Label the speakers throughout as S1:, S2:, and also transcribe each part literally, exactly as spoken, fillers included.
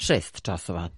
S1: šest časova.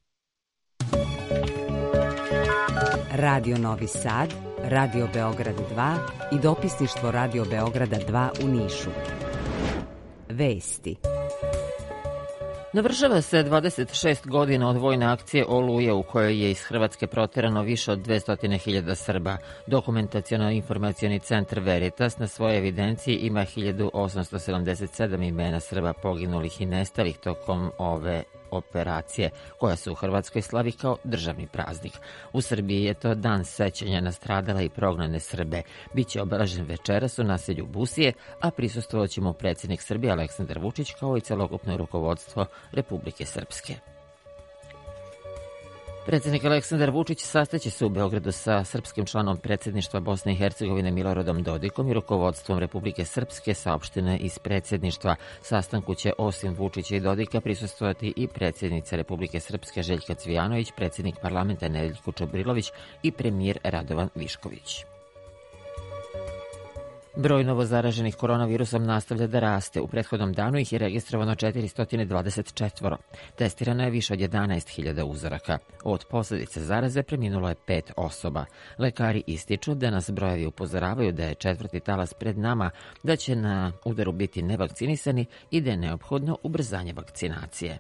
S2: Radio Novi Sad, Radio Beograd dva i dopisništvo Radio Beograda dva u Nišu. Vesti.
S1: Navršava se dvadeset šest godina od vojne akcije Oluja u kojoj je iz Hrvatske proterano više od dvesta hiljada Srba. Dokumentaciono-informacioni centar Veritas na svojoj evidenciji ima hiljadu osamsto sedamdeset sedam imena Srba poginulih i nestalih tokom ove operacije, koja se u Hrvatskoj slavi kao državni praznik. U Srbiji je to dan sećanja na stradale i prognane Srbe. Biće obeležen večeras u naselju Busije, a prisustvovat će mu predsjednik Srbije Aleksandar Vučić kao i celokupno rukovodstvo Republike Srpske. Predsjednik Aleksandar Vučić sastaće se u Beogradu sa srpskim članom predsjedništva Bosne i Hercegovine Miloradom Dodikom i rukovodstvom Republike Srpske, saopštene iz predsjedništva. Sastanku će osim Vučića i Dodika prisustvovati i predsjednica Republike Srpske Željka Cvijanović, predsjednik parlamenta Nedeljko Čobrilović i premijer Radovan Višković. Broj novozaraženih koronavirusom nastavlja da raste. U prethodnom danu ih je registrovano četiristo dvadeset četiri. Testirano je više od jedanaest hiljada uzoraka. Od posljedice zaraze preminulo je pet osoba. Lekari ističu da nas brojevi upozoravaju da je četvrti talas pred nama, da će na udaru biti nevakcinisani i da je neophodno ubrzanje vakcinacije.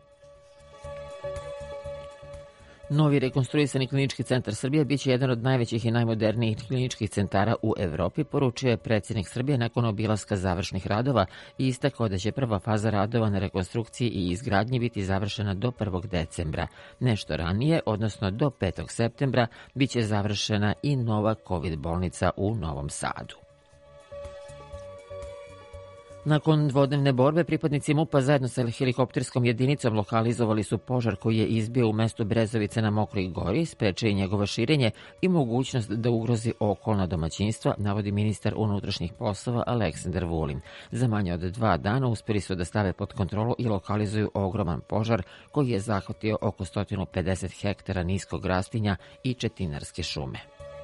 S1: Novi rekonstruisani klinički centar Srbije biće jedan od najvećih i najmodernijih kliničkih centara u Evropi, poručio je predsjednik Srbije nakon obilaska završnih radova i istakao da će prva faza radova na rekonstrukciji i izgradnji biti završena do prvog decembra. Nešto ranije, odnosno do petog septembra, biće završena i nova COVID bolnica u Novom Sadu. Nakon dvodnevne borbe, pripadnici MUP-a zajedno sa helikopterskom jedinicom lokalizovali su požar koji je izbio u mestu Brezovice na Mokroj Gori, spreče i njegovo širenje i mogućnost da ugrozi okolna domaćinstva, navodi ministar unutrašnjih poslova Aleksandar Vulin. Za manje od dva dana uspjeli su da stave pod kontrolu i lokalizuju ogroman požar koji je zahvatio oko sto pedeset hektara niskog rastinja i četinarske šume.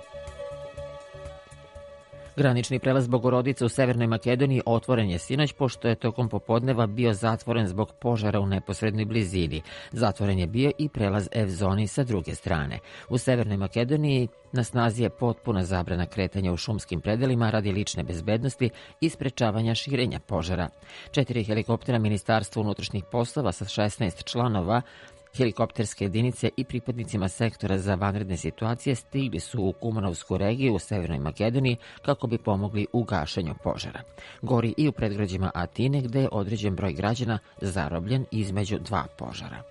S1: Granični prelaz Bogorodice u Severnoj Makedoniji otvoren je sinoć, pošto je tokom popodneva bio zatvoren zbog požara u neposrednoj blizini. Zatvoren je bio i prelaz F-zoni sa druge strane. U Severnoj Makedoniji na snazi je potpuna zabrana kretanja u šumskim predelima radi lične bezbednosti i sprečavanja širenja požara. Četiri helikoptera Ministarstva unutrašnjih poslova sa šesnaest članova helikopterske jedinice i pripadnicima sektora za vanredne situacije stigli su u Kumanovsku regiju u Severnoj Makedoniji kako bi pomogli u gašenju požara. Gori i u predgrađima Atine, gde je određen broj građana zarobljen između dva požara.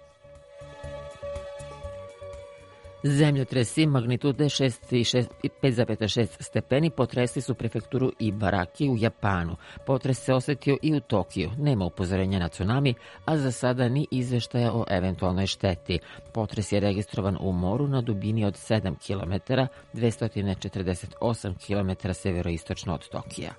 S1: Zemljotresi magnitude šest i pet zarez šest stepeni potresli su prefekturu Ibaraki u Japanu. Potres se osetio i u Tokiju. Nema upozorenja na tsunami, a za sada ni izveštaja o eventualnoj šteti. Potres je registrovan u moru na dubini od sedam kilometara, dvesta četrdeset osam kilometara severoistočno od Tokija.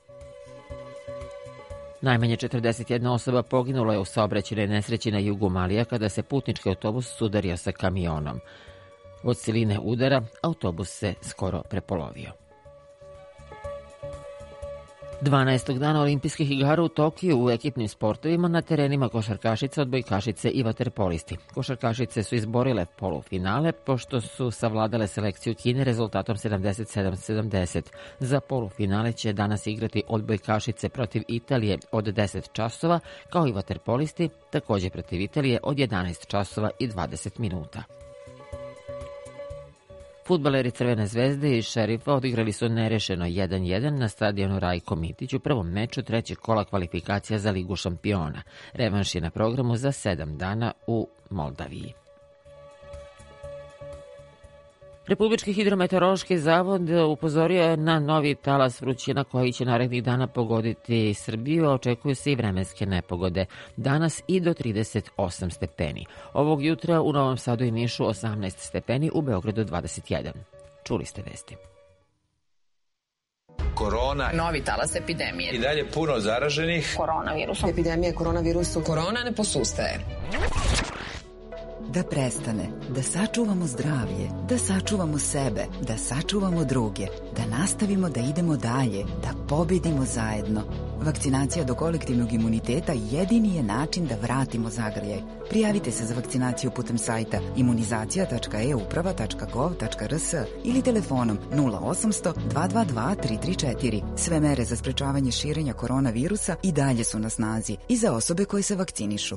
S1: Najmanje četrdeset jedna osoba poginulo je u saobraćajnoj nesreći na jugu Malija kada se putnički autobus sudario sa kamionom. Od siline udara autobus se skoro prepolovio. dvanaestog dana olimpijskih igara u Tokiju u ekipnim sportovima na terenima košarkašica, odbojkašice i vaterpolisti. Košarkašice su izborile polufinale pošto su savladale selekciju Kine rezultatom sedamdeset sedam sedamdeset. Za polufinale će danas igrati odbojkašice protiv Italije od deset časova, kao i vaterpolisti također protiv Italije od jedanaest časova i dvadeset minuta. Fudbaleri Crvene zvezde i Šerifa odigrali su nerešeno jedan jedan na stadionu Rajko Mitić u prvom meču trećeg kola kvalifikacija za Ligu šampiona. Revanš je na programu za sedam dana u Moldaviji. Republički hidrometeorološki zavod upozorio je na novi talas vrućina koji će narednih dana pogoditi Srbiju, a očekuju se i vremenske nepogode. Danas i do trideset osam stepeni. Ovog jutra u Novom Sadu i Nišu osamnaest stepeni, u Beogradu dvadeset jedan. Čuli ste vesti.
S3: Korona.
S4: Novi talas epidemije.
S3: I dalje puno zaraženih.
S4: Koronavirusom.
S5: Epidemija koronavirusu.
S4: Korona ne posustaje.
S3: Da prestane, da sačuvamo zdravlje, da sačuvamo sebe, da sačuvamo druge, da nastavimo da idemo dalje, da pobedimo zajedno. Vakcinacija do kolektivnog imuniteta jedini je način da vratimo zagrljaj. Prijavite se za vakcinaciju putem sajta imunizacija tačka e uprava tačka gov tačka r s ili telefonom nula osamsto dva dva dva tri tri četiri. Sve mere za sprečavanje širenja koronavirusa i dalje su na snazi i za osobe koje se vakcinišu.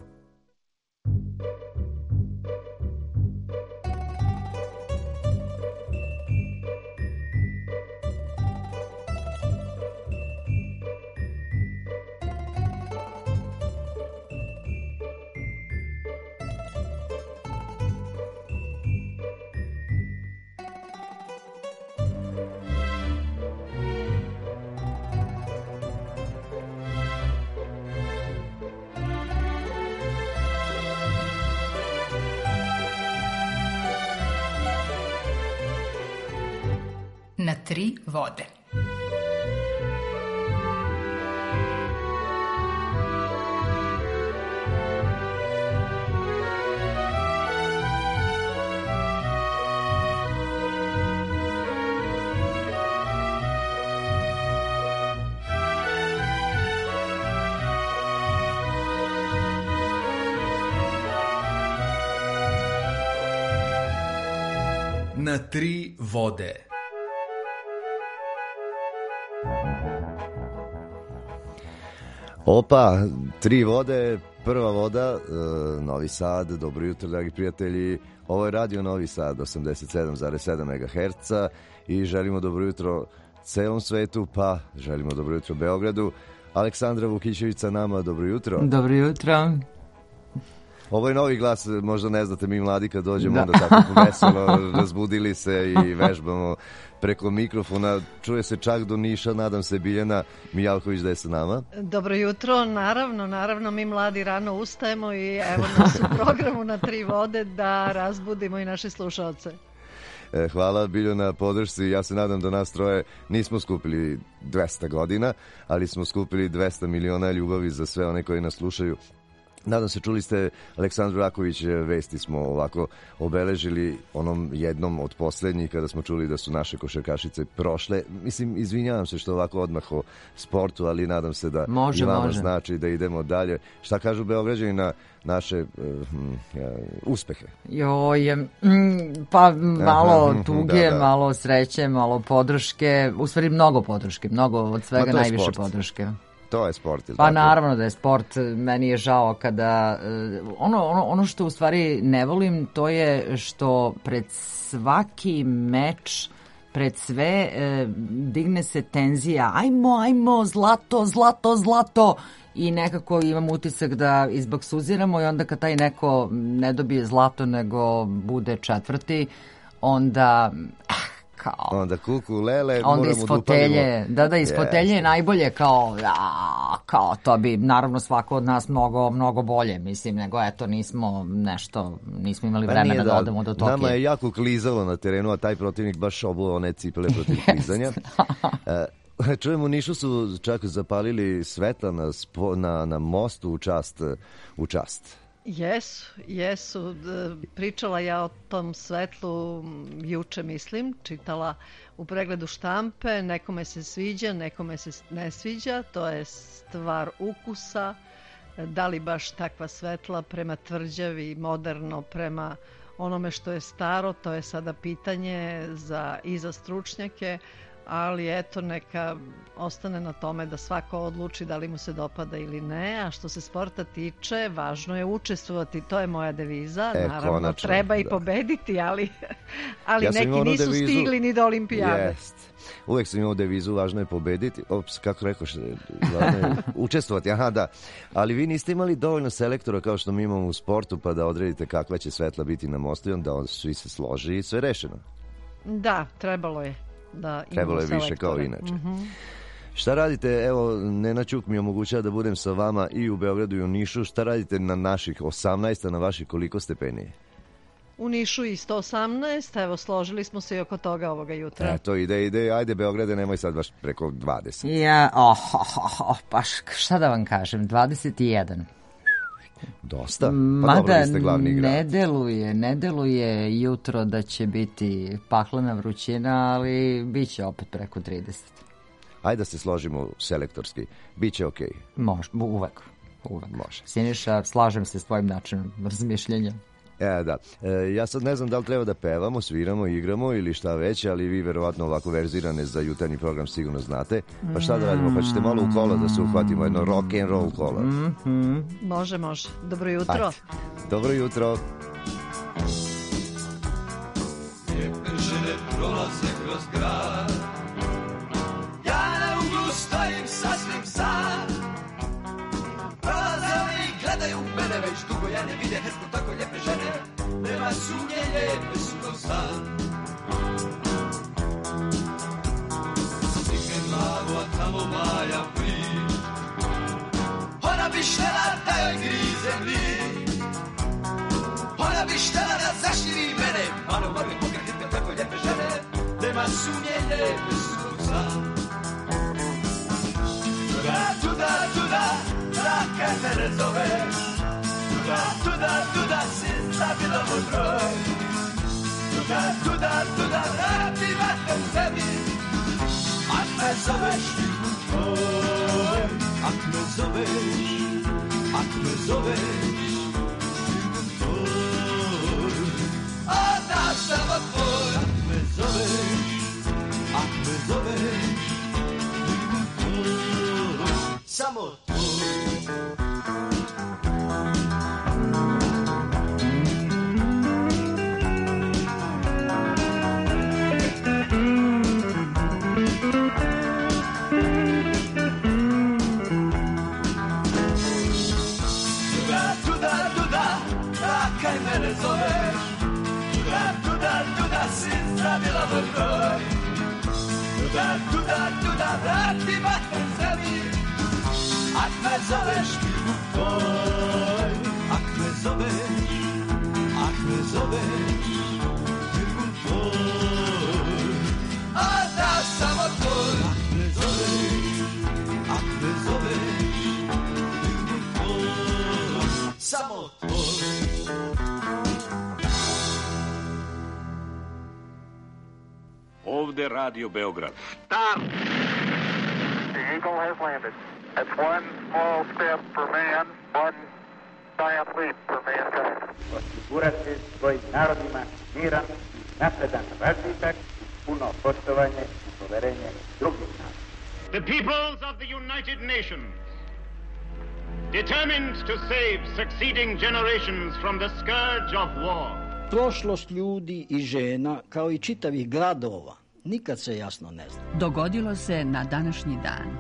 S4: Na tri vode.
S5: Na tri vode.
S6: Opa, tri vode, prva voda, e, Novi Sad, dobro jutro dragi prijatelji, ovo je Radio Novi Sad, osamdeset sedam zarez sedam megaherca i želimo dobro jutro celom svetu, pa želimo dobro jutro Beogradu. Aleksandra Vukićević sa nama, dobro jutro.
S7: Dobro jutro.
S6: Ovo je novi glas, možda ne znate, mi mladi kad dođemo da. Onda tako veselo, razbudili se i vežbamo preko mikrofona. Čuje se čak do Niša, nadam se Biljana Mijalković da je sa nama.
S8: Dobro jutro, naravno, naravno mi mladi rano ustajemo i evo nas u programu Na tri vode da razbudimo i naše slušalce.
S6: Hvala Biljo na podršci, ja se nadam da nas troje nismo skupili dvesta godina, ali smo skupili dvesta miliona ljubavi za sve one koji nas slušaju. Nadam se, čuli ste Aleksandru Raković, vesti smo ovako obeležili onom jednom od poslednjih kada smo čuli da su naše košarkašice prošle. Mislim, izvinjavam se što ovako odmah o sportu, ali nadam se da
S7: može,
S6: i vama
S7: može.
S6: Znači da idemo dalje. Šta kažu Beograđani na naše uh, uh, uspehe?
S7: Joj, mm, pa malo Aha, tuge, da, da. malo sreće, malo podrške, u stvari mnogo podrške, mnogo od svega najviše sport. podrške.
S6: To je sport, ili
S7: Pa
S6: tako?
S7: Naravno da je sport. Meni je žao kada ono, ono, ono što u stvari ne volim, to je što pred svaki meč, pred sve eh, digne se tenzija, ajmo, ajmo, zlato, zlato, zlato, i nekako imam utisak da izbaksuziramo i onda kad taj neko ne dobije zlato nego bude četvrti, onda kao...
S6: Onda kuku, lele,
S7: onda iz fotelje, da, da, iz
S6: yes.
S7: fotelje je najbolje kao, ja, kao to bi naravno svako od nas mnogo, mnogo bolje, mislim, nego eto nismo nešto, nismo imali
S6: pa
S7: vremena da,
S6: da
S7: odemo do Tokija.
S6: Nama je jako klizalo na terenu, a taj protivnik baš obuo one cipele protiv yes. klizanja. E, čujemo, u Nišu su čak zapalili svetla na, spo, na, na mostu u čast, u čast.
S8: Jesu, jesu. Pričala ja o tom svetlu juče, mislim, čitala u pregledu štampe, nekome se sviđa, nekome se ne sviđa, to je stvar ukusa, da li baš takva svetla prema tvrđavi, moderno, prema onome što je staro, to je sada pitanje za, i za stručnjake, ali eto neka ostane na tome da svako odluči da li mu se dopada ili ne, a što se sporta tiče, važno je učestvovati, to je moja deviza,
S6: e,
S8: naravno
S6: konačno,
S8: treba i
S6: da.
S8: pobediti, ali, ali
S6: ja
S8: neki nisu
S6: devizu,
S8: stigli ni do olimpijade.
S6: Jest. Uvek sam imao devizu, važno je pobediti, ops, kako rekao, važno je učestvovati, aha da, ali vi niste imali dovoljno selektora kao što mi imamo u sportu pa da odredite kakva će svetla biti na mostu i onda svi se složi i sve rešeno.
S8: Da, trebalo je. Da,
S6: trebalo je više kao inače.
S8: Mm-hmm.
S6: Šta radite, evo, Nena Ćuk mi omogućava da budem sa vama i u Beogradu i u Nišu, šta radite na naših osamnaest, a na vaših koliko stepeni?
S8: U Nišu i sto osamnaest, evo, složili smo se i oko toga ovoga jutra.
S6: Eto, ide, ide, ajde Beograde, nemoj sad baš preko dvadeset.
S7: Ja, oh, oh, oh, oh, pa šta da vam kažem, dvadeset jedan.
S6: Dosta? Pa
S7: Mada
S6: dobro, vi ste glavni igrač.
S7: ne deluje, ne deluje jutro da će biti paklena vrućina, ali bit će opet preko trideset.
S6: Ajde da se složimo selektorski. Biće okej. Okay.
S7: Može, uvek. uvek.
S6: Može.
S7: Siniša, slažem se s tvojim načinom razmišljenja.
S6: E, da. E, ja sad ne znam da li treba da pevamo, sviramo, igramo ili šta već, ali vi verovatno ovako verzirane za jutarnji program sigurno znate. Pa šta da radimo? Pa ćete malo u kola da se uhvatimo, jedno rock and roll kola.
S7: Mm-hmm.
S8: Može, može. Dobro jutro.
S6: Ajde. Dobro jutro.
S9: Lijepe žene prolaze kroz grad, ja na uglu stojim sasvim sam. Prolaze oni i gledaju mene, već dugo ja ne vide hesku tako lijepe žene. Nema sumnje, lijepe su ko san. Stigne glavu, a tamo Maja priš. Ona bi štela da joj grize mliš. Ona bi štela da zaštiri mene. Malo morali pokretite tako lijepe žene. Nema sumnje, lijepe su ko san. Tuda, tuda, tuda, traka mene zove. Tuda, tuda, tuda, si zabila moj broj. Tuda, tuda, tuda, vrati vatre u sebi. Ak me zoveš, ljubom tvoj. Ak me zoveš, ak me zoveš, ljubom tvoj. Onda samo tvoj. Ak me zoveš, ak me zoveš, ljubom tvoj. Samo tvoj. Zabila moj broj. Tuda, tuda, tuda, vrati vatre u sebi. Ak me zoveš, ljubom tvoj. Ak me zoveš, ak me zoveš, ljubom tvoj. Onda samo tvoj. Ak me zoveš, ak me zoveš, ljubom tvoj. Samo tvoj.
S10: Ovde Radio Beograd.
S11: Stop! The Eagle has landed. That's one small step for man, one giant leap for mankind.
S12: Osigurati svojim narodima miran, napredan razvitak, puno poštovanje i poverenje drugih naroda.
S10: The peoples of the United Nations, determined to save succeeding generations from the scourge of war.
S13: Prošlost ljudi i žena, kao i čitavih gradova, nikad se jasno ne zna.
S14: Dogodilo se na današnji dan.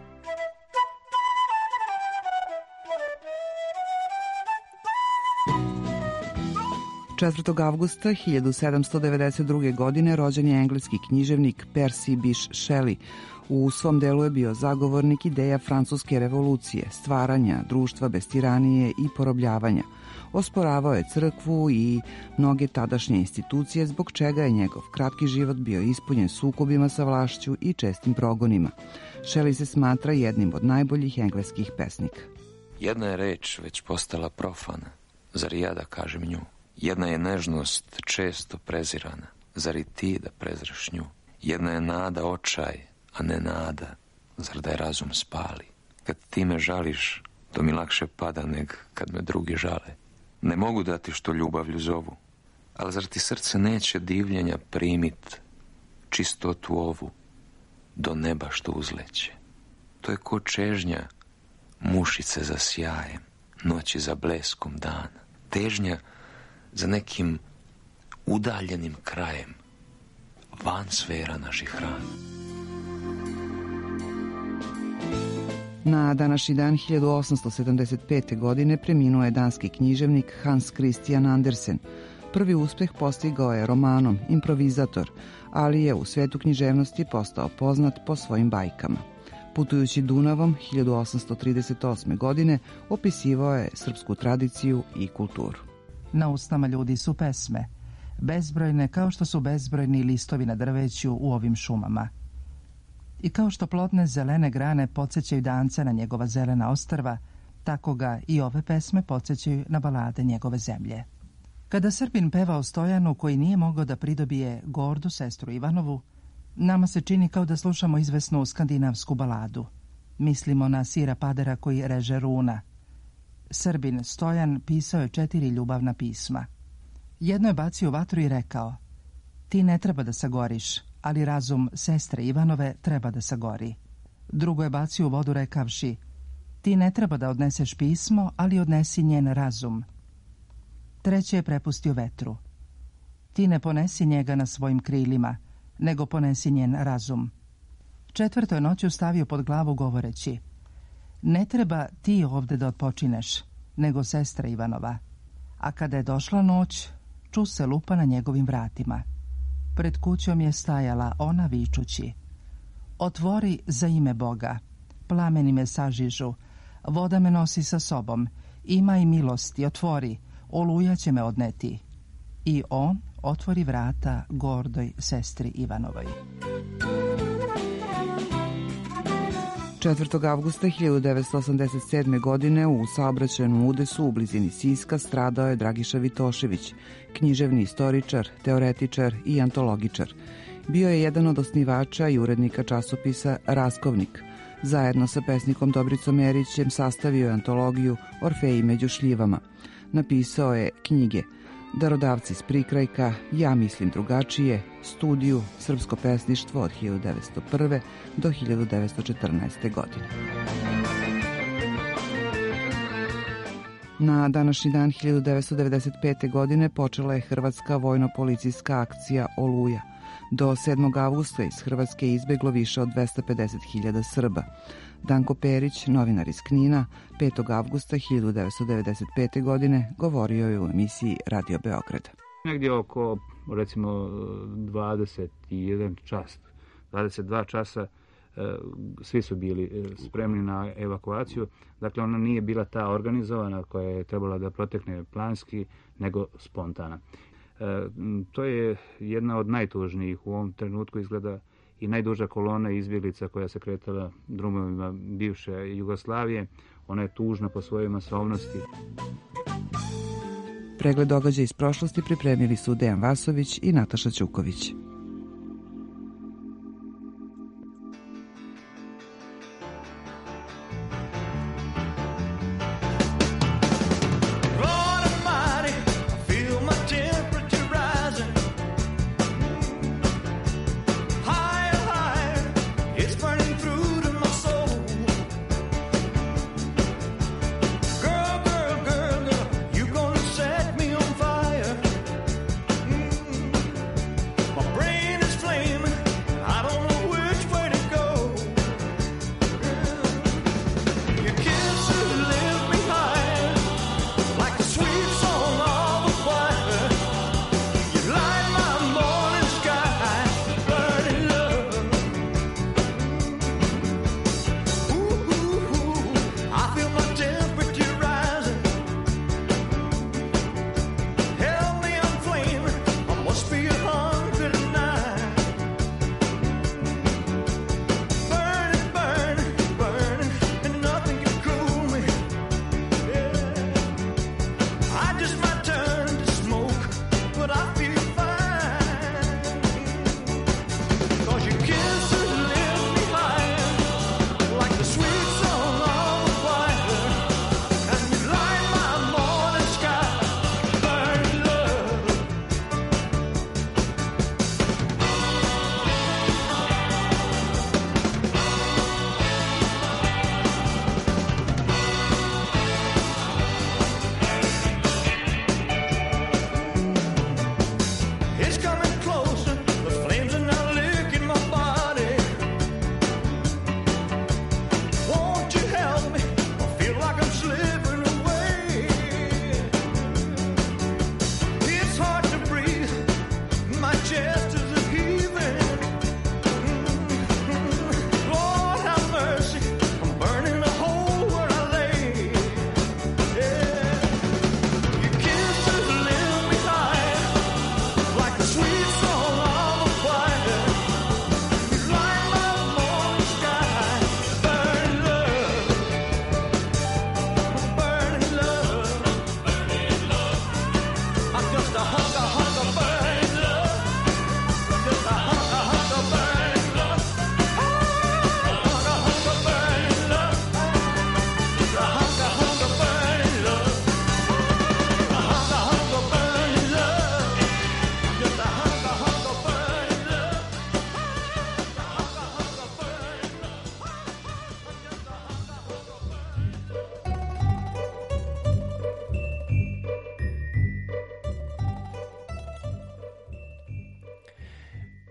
S15: četvrtog avgusta hiljadu sedamsto devedeset druge. godine rođen je engleski književnik Percy Bysshe Shelley. U svom delu je bio zagovornik ideja francuske revolucije, stvaranja društva bez tiranije i porobljavanja. Osporavao je crkvu i mnoge tadašnje institucije, zbog čega je njegov kratki život bio ispunjen sukobima sa vlašću i čestim progonima. Shelley se smatra jednim od najboljih engleskih pesnika.
S16: Jedna je reč već postala profana, zar i ja da kažem nju? Jedna je nežnost često prezirana, zar i ti da prezreš nju? Jedna je nada očaj, a ne nada, zar da je razum spali? Kad ti me žališ, to mi lakše pada neg kad me drugi žale. Ne mogu dati što ljubavlju zovu, ali zar ti srce neće divljenja primit čistotu ovu do neba što uzleće? To je ko čežnja mušice za sjajem, noći za bleskom dana, težnja za nekim udaljenim krajem, van sfera naših rana.
S15: Na današnji dan hiljadu osamsto sedamdeset pete. godine preminuo je danski književnik Hans Christian Andersen. Prvi uspeh postigao je romanom Improvizator, ali je u svetu književnosti postao poznat po svojim bajkama. Putujući Dunavom hiljadu osamsto trideset osme. godine opisivao je srpsku tradiciju i kulturu.
S17: Na usnama ljudi su pesme, bezbrojne kao što su bezbrojni listovi na drveću u ovim šumama. I kao što plodne zelene grane podsjećaju danca na njegova zelena ostrva, Tako ga i ove pesme podsjećaju na balade njegove zemlje. Kada Srbin peva o Stojanu koji nije mogao da pridobije gordu sestru Ivanovu, nama se čini kao da slušamo izvesnu skandinavsku baladu. Mislimo na Sira Padera koji reže runa. Srbin Stojan pisao je četiri ljubavna pisma. Jedno je bacio vatru i rekao: ti ne treba da sagoriš, ali razum sestre Ivanove treba da sagori. Drugo je bacio u vodu rekavši: ti ne treba da odneseš pismo, ali odnesi njen razum. Treće je prepustio vetru: ti ne ponesi njega na svojim krilima, nego ponesi njen razum. Četvrto je noću stavio pod glavu govoreći: ne treba ti ovde da odpočineš, nego sestra Ivanova. A kada je došla noć, ču se lupa na njegovim vratima. Pred kućom je stajala ona vičući: otvori za ime Boga, plameni me sažižu, voda me nosi sa sobom, imaj milosti, otvori, oluja će me odneti. I on otvori vrata gordoj sestri Ivanovoj.
S15: četvrtog avgusta hiljadu devetsto osamdeset sedme. godine u saobraćajnom udesu u blizini Siska stradao je Dragiša Vitošević, književni istoričar, teoretičar i antologičar. Bio je jedan od osnivača i urednika časopisa Raskovnik. Zajedno sa pesnikom Dobricom Erićem sastavio je antologiju Orfeji među šljivama. Napisao je knjige Darodavci s prikrajka, Ja mislim drugačije, Studiju, Srpsko pesništvo od hiljadu devetsto prve. do hiljadu devetsto četrnaeste. godine. Na današnji dan hiljadu devetsto devedeset pete. godine počela je hrvatska vojno-policijska akcija Oluja. Do sedmog avgusta iz Hrvatske je izbeglo više od dvesta pedeset hiljada Srba. Danko Perić, novinar iz Knina, petog avgusta hiljadu devetsto devedeset pete. godine govorio je u emisiji Radio Beograd.
S18: Negdje oko, recimo, dvadeset jedan čas, dvadeset dva časa, svi su bili spremni na evakuaciju. Dakle, ona nije bila ta organizovana koja je trebala da protekne planski, nego spontana. To je jedna od najtužnijih u ovom trenutku izgleda i najduža kolona izbjeglica koja se kretala drumovima bivše Jugoslavije. Ona je tužna po svojoj masovnosti.
S15: Pregled događaja iz prošlosti pripremili su Dejan Vasović i Nataša Ćuković.
S9: My brain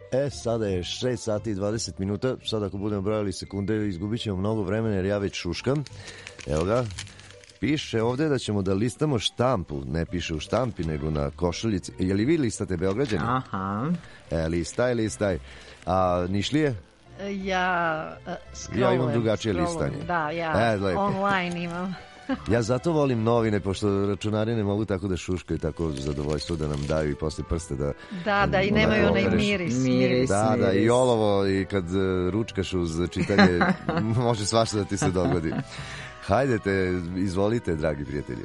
S6: E, sada je šest sati i dvadeset minuta. Sad ako budemo brojali sekunde, izgubit ćemo mnogo vremena jer ja već šuškam. Evo ga. Piše ovde da ćemo da listamo štampu. Ne piše u štampi, nego na košuljici. Je li vi listate Beograđani?
S7: Aha.
S6: E, listaj, listaj. A Nišlije?
S8: Ja uh, scrollujem.
S6: Ja imam drugačije
S8: scrollujem.
S6: listanje.
S8: Da, ja
S6: e,
S8: online imam.
S6: Ja zato volim novine, pošto računari ne mogu tako da šuškaju, tako zadovoljstvo da nam daju i posle prste da...
S8: Da, da, i nemaju onaj miris.
S7: Miris,
S6: Da,
S7: miris.
S6: da, i olovo, i kad ručkaš uz čitanje, može svašta da ti se dogodi. Hajdete, izvolite, dragi prijatelji.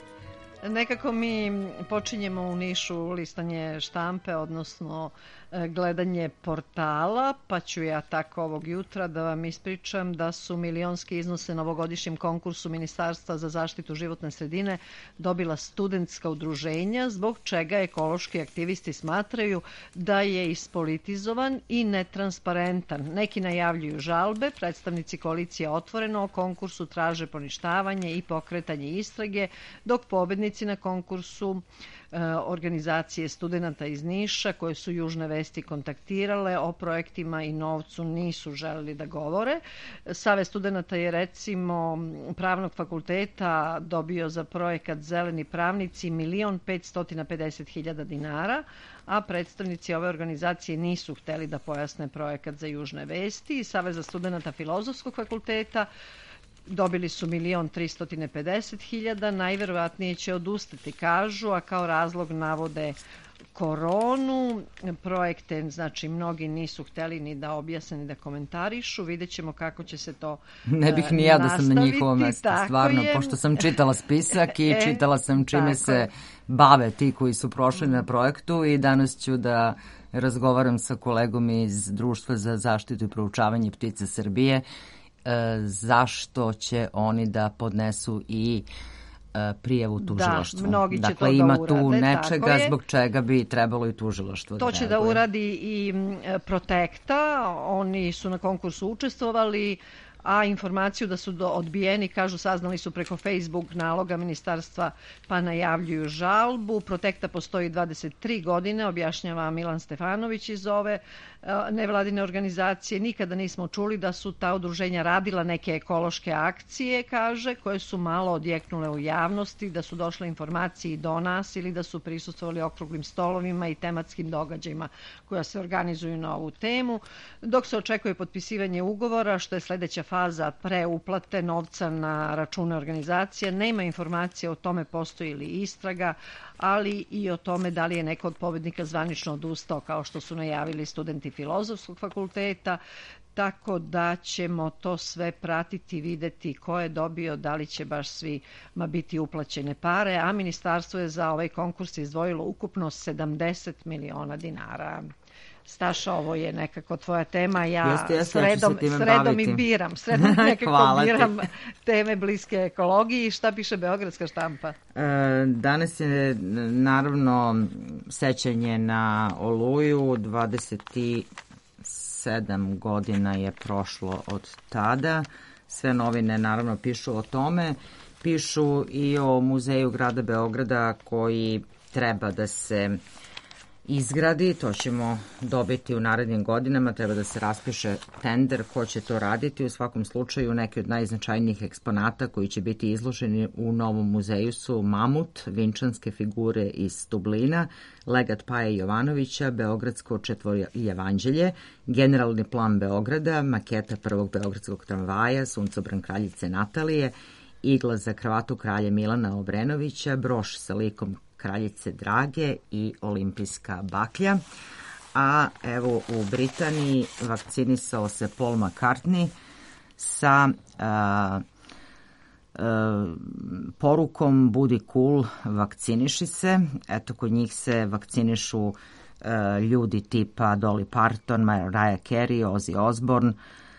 S8: Nekako mi počinjemo u Nišu listanje štampe, odnosno gledanje portala, pa ću ja tako ovog jutra da vam ispričam da su milionski iznose na ovogodišnjem konkursu Ministarstva za zaštitu životne sredine dobila studentska udruženja, zbog čega ekološki aktivisti smatraju da je ispolitizovan i netransparentan. Neki najavljuju žalbe, predstavnici koalicije Otvoreno o konkursu traže poništavanje i pokretanje istrage, dok pobednici na konkursu organizacije studenta iz Niša koje su Južne vesti kontaktirale o projektima i novcu nisu želeli da govore. Savez studenta je recimo pravnog fakulteta dobio za projekat Zeleni pravnici milion petsto pedeset hiljada dinara, a predstavnici ove organizacije nisu hteli da pojasne projekat za Južne vesti. Saveza studenta Filozofskog fakulteta dobili su milion tristo pedeset hiljada, najverovatnije će odustati, kažu, a kao razlog navode koronu. Projekte, znači, mnogi nisu hteli ni da objasne, ni da komentarišu. Vidjet ćemo kako će se to nastaviti.
S7: Ne bih ni ja da sam na njihovom mestu, stvarno, je. Pošto sam čitala spisak i e, čitala sam čime se je. bave ti koji su prošli na projektu i danas ću da razgovaram sa kolegom iz Društva za zaštitu i proučavanje ptica Srbije zašto će oni da podnesu i prijavu tužilaštvu.
S8: Da, mnogi će
S7: dakle,
S8: to
S7: ima
S8: da urade,
S7: tu nečega zbog čega bi trebalo i tužilaštvo.
S8: To će da uradi i Protekta, oni su na konkursu učestvovali, a informaciju da su odbijeni, kažu, saznali su preko Facebook naloga ministarstva, pa najavljuju žalbu. Protekta postoji dvadeset tri godine, objašnjava Milan Stefanović iz ove nevladine organizacije. Nikada nismo čuli da su ta udruženja radila neke ekološke akcije, kaže, koje su malo odjeknule u javnosti, da su došle informacije i do nas ili da su prisustvovali okruglim stolovima i tematskim događajima koja se organizuju na ovu temu. Dok se očekuje potpisivanje ugovora, što je sledeća faza preuplate novca na račune organizacije, nema informacije o tome postoji li istraga, ali i o tome da li je neko od pobednika zvanično odustao, kao što su najavili studenti Filozofskog fakulteta, tako da ćemo to sve pratiti, videti ko je dobio, da li će baš svima biti uplaćene pare, a ministarstvo je za ovaj konkurs izdvojilo ukupno sedamdeset miliona dinara. Staša, ovo je nekako tvoja tema, ja
S7: jeste, jeste,
S8: sredom,
S7: ja
S8: sredom i biram, sredom nekako biram teme bliske ekologiji. Šta piše Beogradska štampa?
S7: E, danas je naravno sećanje na Oluju, dvadeset sedam godina je prošlo od tada, sve novine naravno pišu o tome, pišu i o muzeju grada Beograda koji treba da se izgradi, to ćemo dobiti u narednim godinama, treba da se raspiše tender ko će to raditi. U svakom slučaju neki od najznačajnijih eksponata koji će biti izloženi u novom muzeju su mamut, vinčanske figure iz Dublina, legat Paje Jovanovića, Beogradsko četvorojevanđelje, generalni plan Beograda, maketa prvog beogradskog tramvaja, suncobran kraljice Natalije, igla za kravatu kralja Milana Obrenovića, broš sa likom kraljice Drage i olimpijska baklja. A evo u Britaniji vakcinisao se Paul McCartney sa a, a, porukom budi cool, vakciniši se. Eto, kod njih se vakcinišu a, ljudi tipa Dolly Parton, Mariah Carey, Ozzy Osbourne.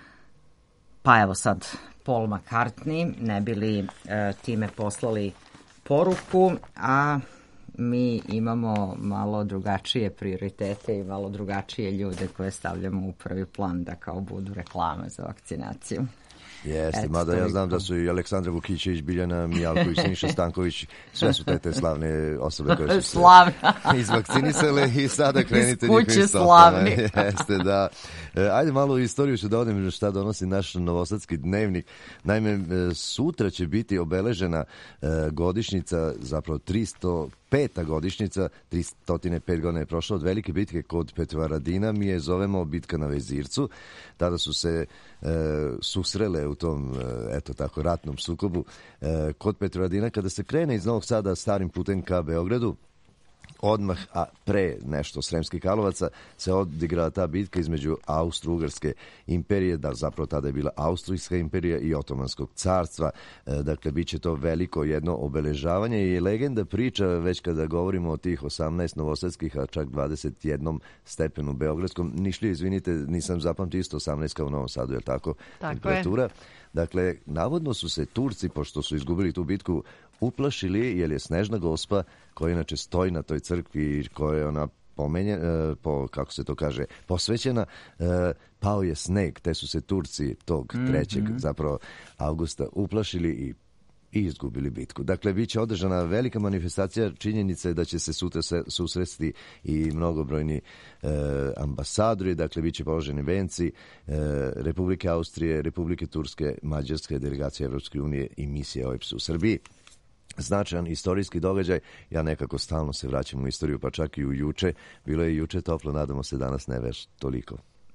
S7: Pa evo sad Paul McCartney, ne bili a, time poslali poruku, a mi imamo malo drugačije prioritete i malo drugačije ljude koje stavljamo u prvi plan da kao budu reklame za vakcinaciju.
S6: Jeste,
S7: Eto,
S6: mada ja
S7: toliko.
S6: znam da su i Aleksandra Vukićević, Biljana Mijalković, Siniša Stanković, sve su te, te slavne osobe koje su se
S7: Slavna.
S6: izvakcinisale i sada krenite
S7: Iz kuće
S6: njihovim stopama.
S7: slavni.
S6: Jeste, da. E, ajde malo u istoriju ću da odem šta donosi naš novosadski dnevnik. Naime, e, sutra će biti obeležena e, godišnjica, zapravo tristo peta godišnjica, tristo pet godina je prošlo od velike bitke kod Petrovaradina, mi je zovemo bitka na Vezircu. Tada su se e, susrele u tom, e, eto tako, ratnom sukobu e, kod Petrovaradina. Kada se krene iz Novog Sada starim putem ka Beogradu, odmah, a pre nešto Sremskih Karlovaca, se odigrala ta bitka između Austro-Ugarske imperije, da zapravo tada je bila Austrijska imperija i Otomanskog carstva. E, dakle, bit će to veliko jedno obeležavanje i legenda priča, već kada govorimo o tih osamnaest novosadskih, a čak dvadeset jedan stepenu beogradskom. Nišlije, izvinite, nisam zapamtio isto osamnaest kao u Novom Sadu, je li tako?
S8: Tako
S6: temperatura.
S8: je.
S6: Dakle, navodno su se Turci, pošto su izgubili tu bitku, uplašili, jer je Snežna Gospa, koja inače stoji na toj crkvi i koja je ona pomenje, po, kako se to kaže, posvećena, pao je sneg, te su se Turci tog trećeg Mm-hmm. zapravo avgusta uplašili i i izgubili bitku. Dakle, bit će održana velika manifestacija, činjenica je da će se sutra susresti i mnogobrojni e, ambasadori, dakle, bit će položeni venci e, Republike Austrije, Republike Turske, Mađarske, delegacije Evropske unije i misije O E B S u Srbiji. Značajan istorijski događaj, ja nekako stalno se vraćam u istoriju, pa čak i u juče. Bilo je juče toplo, nadamo se danas ne već toliko.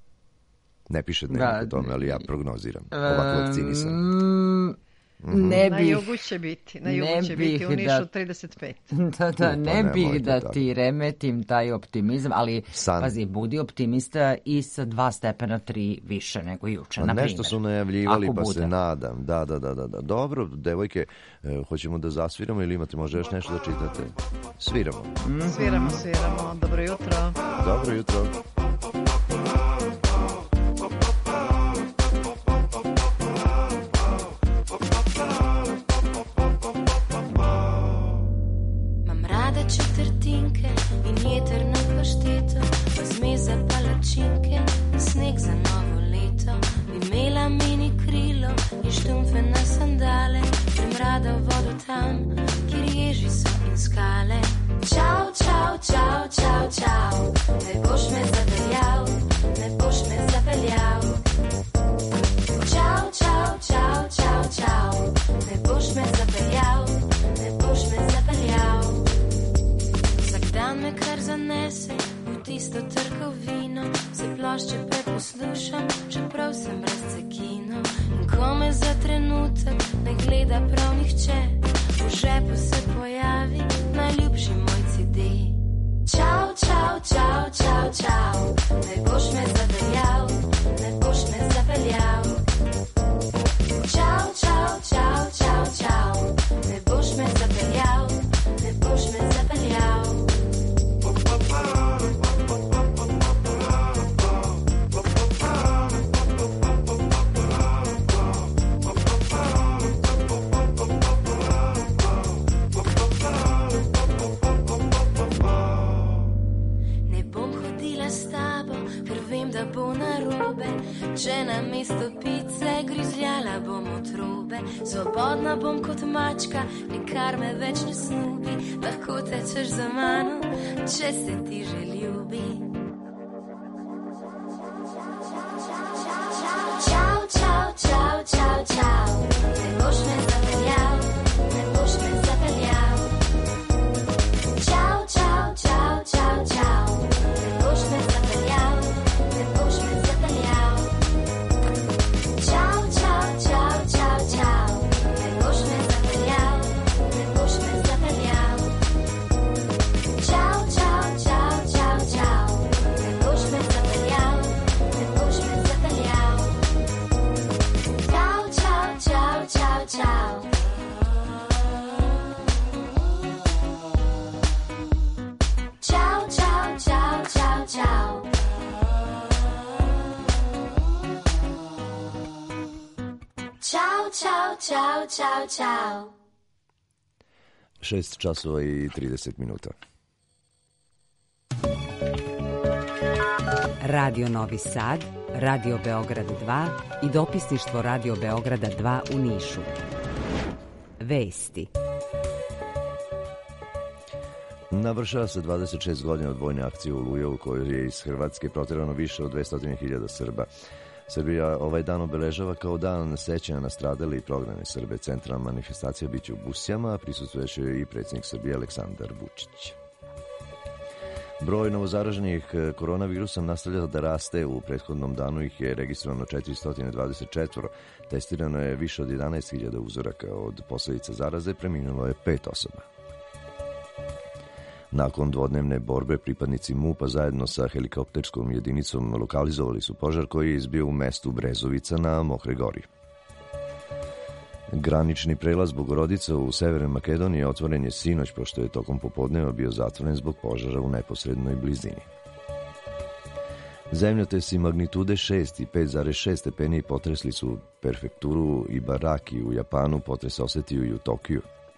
S6: Ne piše dnevnik o tome, ali ja prognoziram. Ovako vakcinisan.
S7: Mm, ne
S8: na
S7: bih,
S8: jugu će biti, na jugu će biti, u Nišu
S7: da,
S8: trideset pet.
S7: Da, da, ne
S6: ne
S7: bih da
S6: tako.
S7: ti remetim taj optimizam, ali
S6: San.
S7: pazi, budi optimista i sa dva stepena tri više nego juče,
S6: Ma
S7: na
S6: nešto
S7: primjer.
S6: su najavljivali,
S7: Ako
S6: pa
S7: bude.
S6: se nadam. Da, da, da, da, da. Dobro, devojke, e, hoćemo da zasviramo ili imate možda još nešto da čitate? Sviramo.
S7: Mm-hmm.
S8: Sviramo, sviramo. Dobro jutro.
S6: Dobro jutro.
S19: Četrtinke in jeter na pašteto, pa zmej za palačinke, sneg za novo leto. Bi imela mini krilo in štumfe na sandale, grem rada v vodo tam, kjer ježi so in skale. Čau, čau, čau, čau, čau, ne boš me zapeljal, ne boš me zapeljal. Čau, čau, čau, čau, čau, ne boš me zapeljal, ne boš me zapeljal. Dan me kar zanese v tisto trgovino, se plošče preposlušam, čeprav sem brez cekino. In ko me za trenutek ne gleda prav nihče, v žepu se pojavi najljubši moj C D. Čau, čau, čau, čau, čau, ne boš me zapeljal, ne boš me zapeljal. Čau, čau, čau, čau, čau, ne boš me zapeljal, ne boš me zapeljal. Da bo narobe, če na mesto pice grizljala bom otrobe. Svobodna bom kot mačka, nikar me več ne snubi. Lahko tečeš za mano, če se ti že ljubi. Čau, čau, čau, čau, čau, ne boš me zapeljal, ne boš me zapeljal. Čau, čau, čau, čau, čau, ne boš me zapeljal. Ne boš me zapeljal. Čau, čau, čau, čau, čau, ne boš me zapeljal, ne boš me zapeljal. Čau, čau, čau, čau, čau, ne boš me zapeljal, ne boš me zapeljal. Čau, čau, čau, čau, čau. Čau, čau, čau, čau, čau. Ćao, čao, čao, čao, čao.
S6: Šest časova i trideset minuta.
S2: Radio Novi Sad, Radio Beograd dva i dopisništvo Radio Beograda dva u Nišu. Vesti.
S6: Navršava se dvadeset šest godina od vojne akcije u Oluja u kojoj je iz Hrvatske proterano više od dvesta hiljada Srba. Srbija ovaj dan obeležava kao dan sećanja na stradale i prognane Srbe. Centralna manifestacija biće u Busijama, a prisustvuje će i predsjednik Srbije Aleksandar Vučić. Broj novozaraženih koronavirusom nastavlja da raste. U prethodnom danu ih je registrovano četiristo dvadeset četiri. Testirano je više od jedanaest hiljada uzoraka. Od posljedica zaraze preminulo je pet osoba. Nakon dvodnevne borbe pripadnici MUP-a zajedno sa helikopterskom jedinicom lokalizovali su požar koji je izbio u mestu Brezovica na Mokroj Gori. Granični prelaz Bogorodica u Severnoj Makedoniji otvoren je sinoć, pošto je tokom popodneva bio zatvoren zbog požara u neposrednoj blizini. Zemljotesi magnitude šest i pet zarez šest stepeni potresli su prefekturu Ibaraki u Japanu, potres osetio i u Tokiju.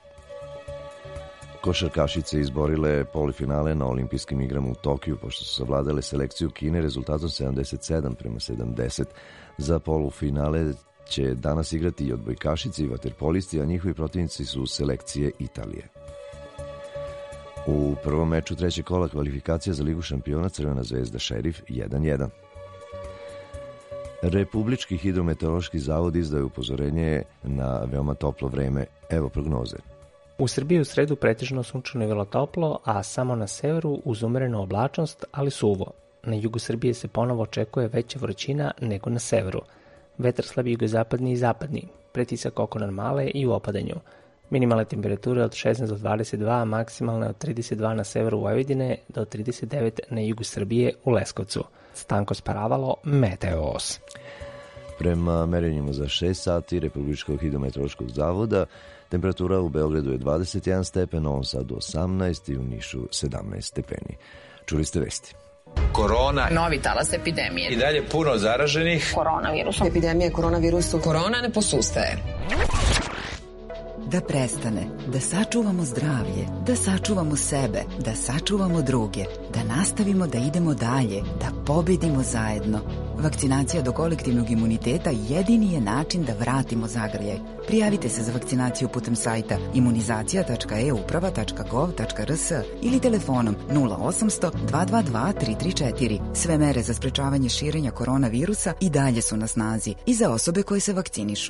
S6: Košarkašice izborile polufinale na olimpijskim igrama u Tokiju, pošto su savladale selekciju Kine rezultatom sedamdeset sedam prema sedamdeset. Za polufinale će danas igrati i odbojkašici i vaterpolisti, a njihovi protivnici su selekcije Italije. U prvom meču trećeg kola kvalifikacija za Ligu šampiona Crvena zvezda Šerif jedan jedan. Republički hidrometeorološki zavod izdaje upozorenje na veoma toplo vreme. Evo prognoze.
S20: U Srbiji u sredu pretežno sunčano i vrlo toplo, a samo na severu uz umerenu oblačnost, ali suvo. Na jugu Srbije se ponovo očekuje veća vrućina nego na severu. Vetar slabi jugozapadni i zapadni, pretisak oko normale i u opadanju. Minimalne temperature od šesnaest do dvadeset dva, a maksimalne od trideset dva na severu Vojvodine do trideset devet na jugu Srbije u Leskovcu. Stanko Sparavalo, Meteos.
S6: Prema merenjima za šest sati Republičkog hidrometeorološkog zavoda, temperatura u Beogradu je dvadeset jedan stepen, u Novom Sadu osamnaest i u Nišu sedamnaest stepeni. Čuli ste vesti.
S21: Korona.
S22: Novi talas epidemije.
S21: I dalje puno zaraženih.
S22: Koronavirusom. Epidemija koronavirusu. Korona ne posustaje.
S3: Da prestane, da sačuvamo zdravlje, da sačuvamo sebe, da sačuvamo druge, da nastavimo da idemo dalje, da pobedimo zajedno. Vakcinacija do kolektivnog imuniteta jedini je način da vratimo zagrljaj. Prijavite se za vakcinaciju putem sajta imunizacija tačka e uprava tačka gov tačka er s ili telefonom nula osamsto dva dva dva tri tri četiri. Sve mere za sprečavanje širenja koronavirusa i dalje su na snazi i za osobe koje se vakcinišu.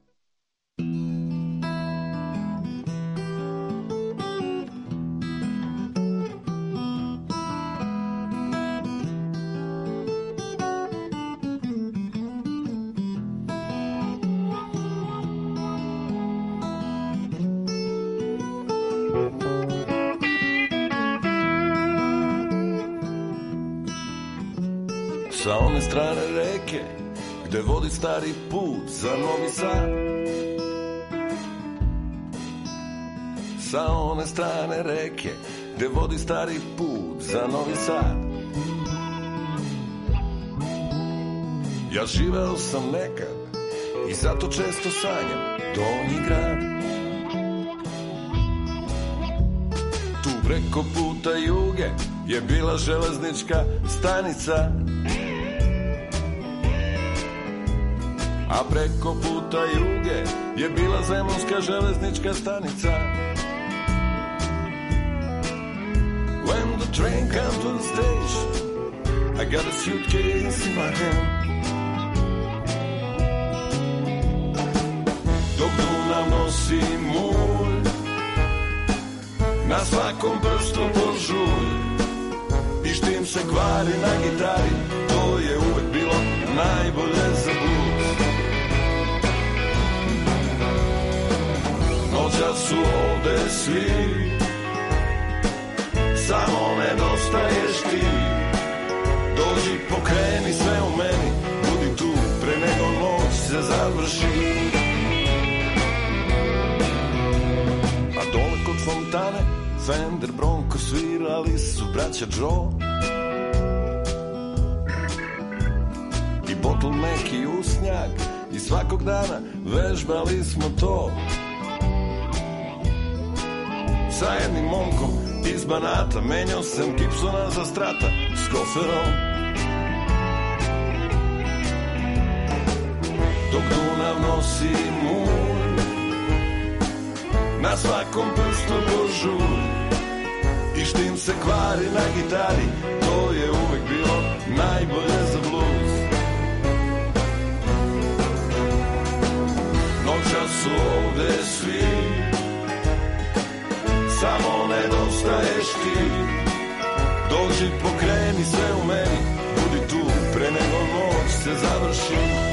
S23: Sa one strane reke, gde vodi stari put za Novi Sad. Sa one strane reke, gde vodi stari put za Novi Sad. Ja živeo sam nekad i zato često sanjam Donji grad. Tu preko puta juge je bila železnička stanica, a preko puta juge je bila Zemunska železnička stanica. When the train comes to the station, I got a suitcase in my hand. Dok Dunav nosi mulj, na svakom prstu požulj, i štim se kvari na gitari, to je uvek bilo najbolje za blues. Noća su ovde svi, samo nedostaješ ti. Dođi, pokreni sve u meni, budi tu pre nego noć se završi. A dole kod fontane Fender Bronco svirali su braća Joe i bottleneck i usnjak, i svakog dana vežbali smo to. Sa jednim momkom iz Banata menjao sam Gibsona za Strata s koferom. dok Dunav nosi mulj. Na svakom prstu požulj i štim se kvari na gitari, to je uvek bilo najbolje za blues. Noćas su ovde svi, samo nedostaješ ti. Dođi, pokreni sve u meni, budi tu pre nego noć se završi.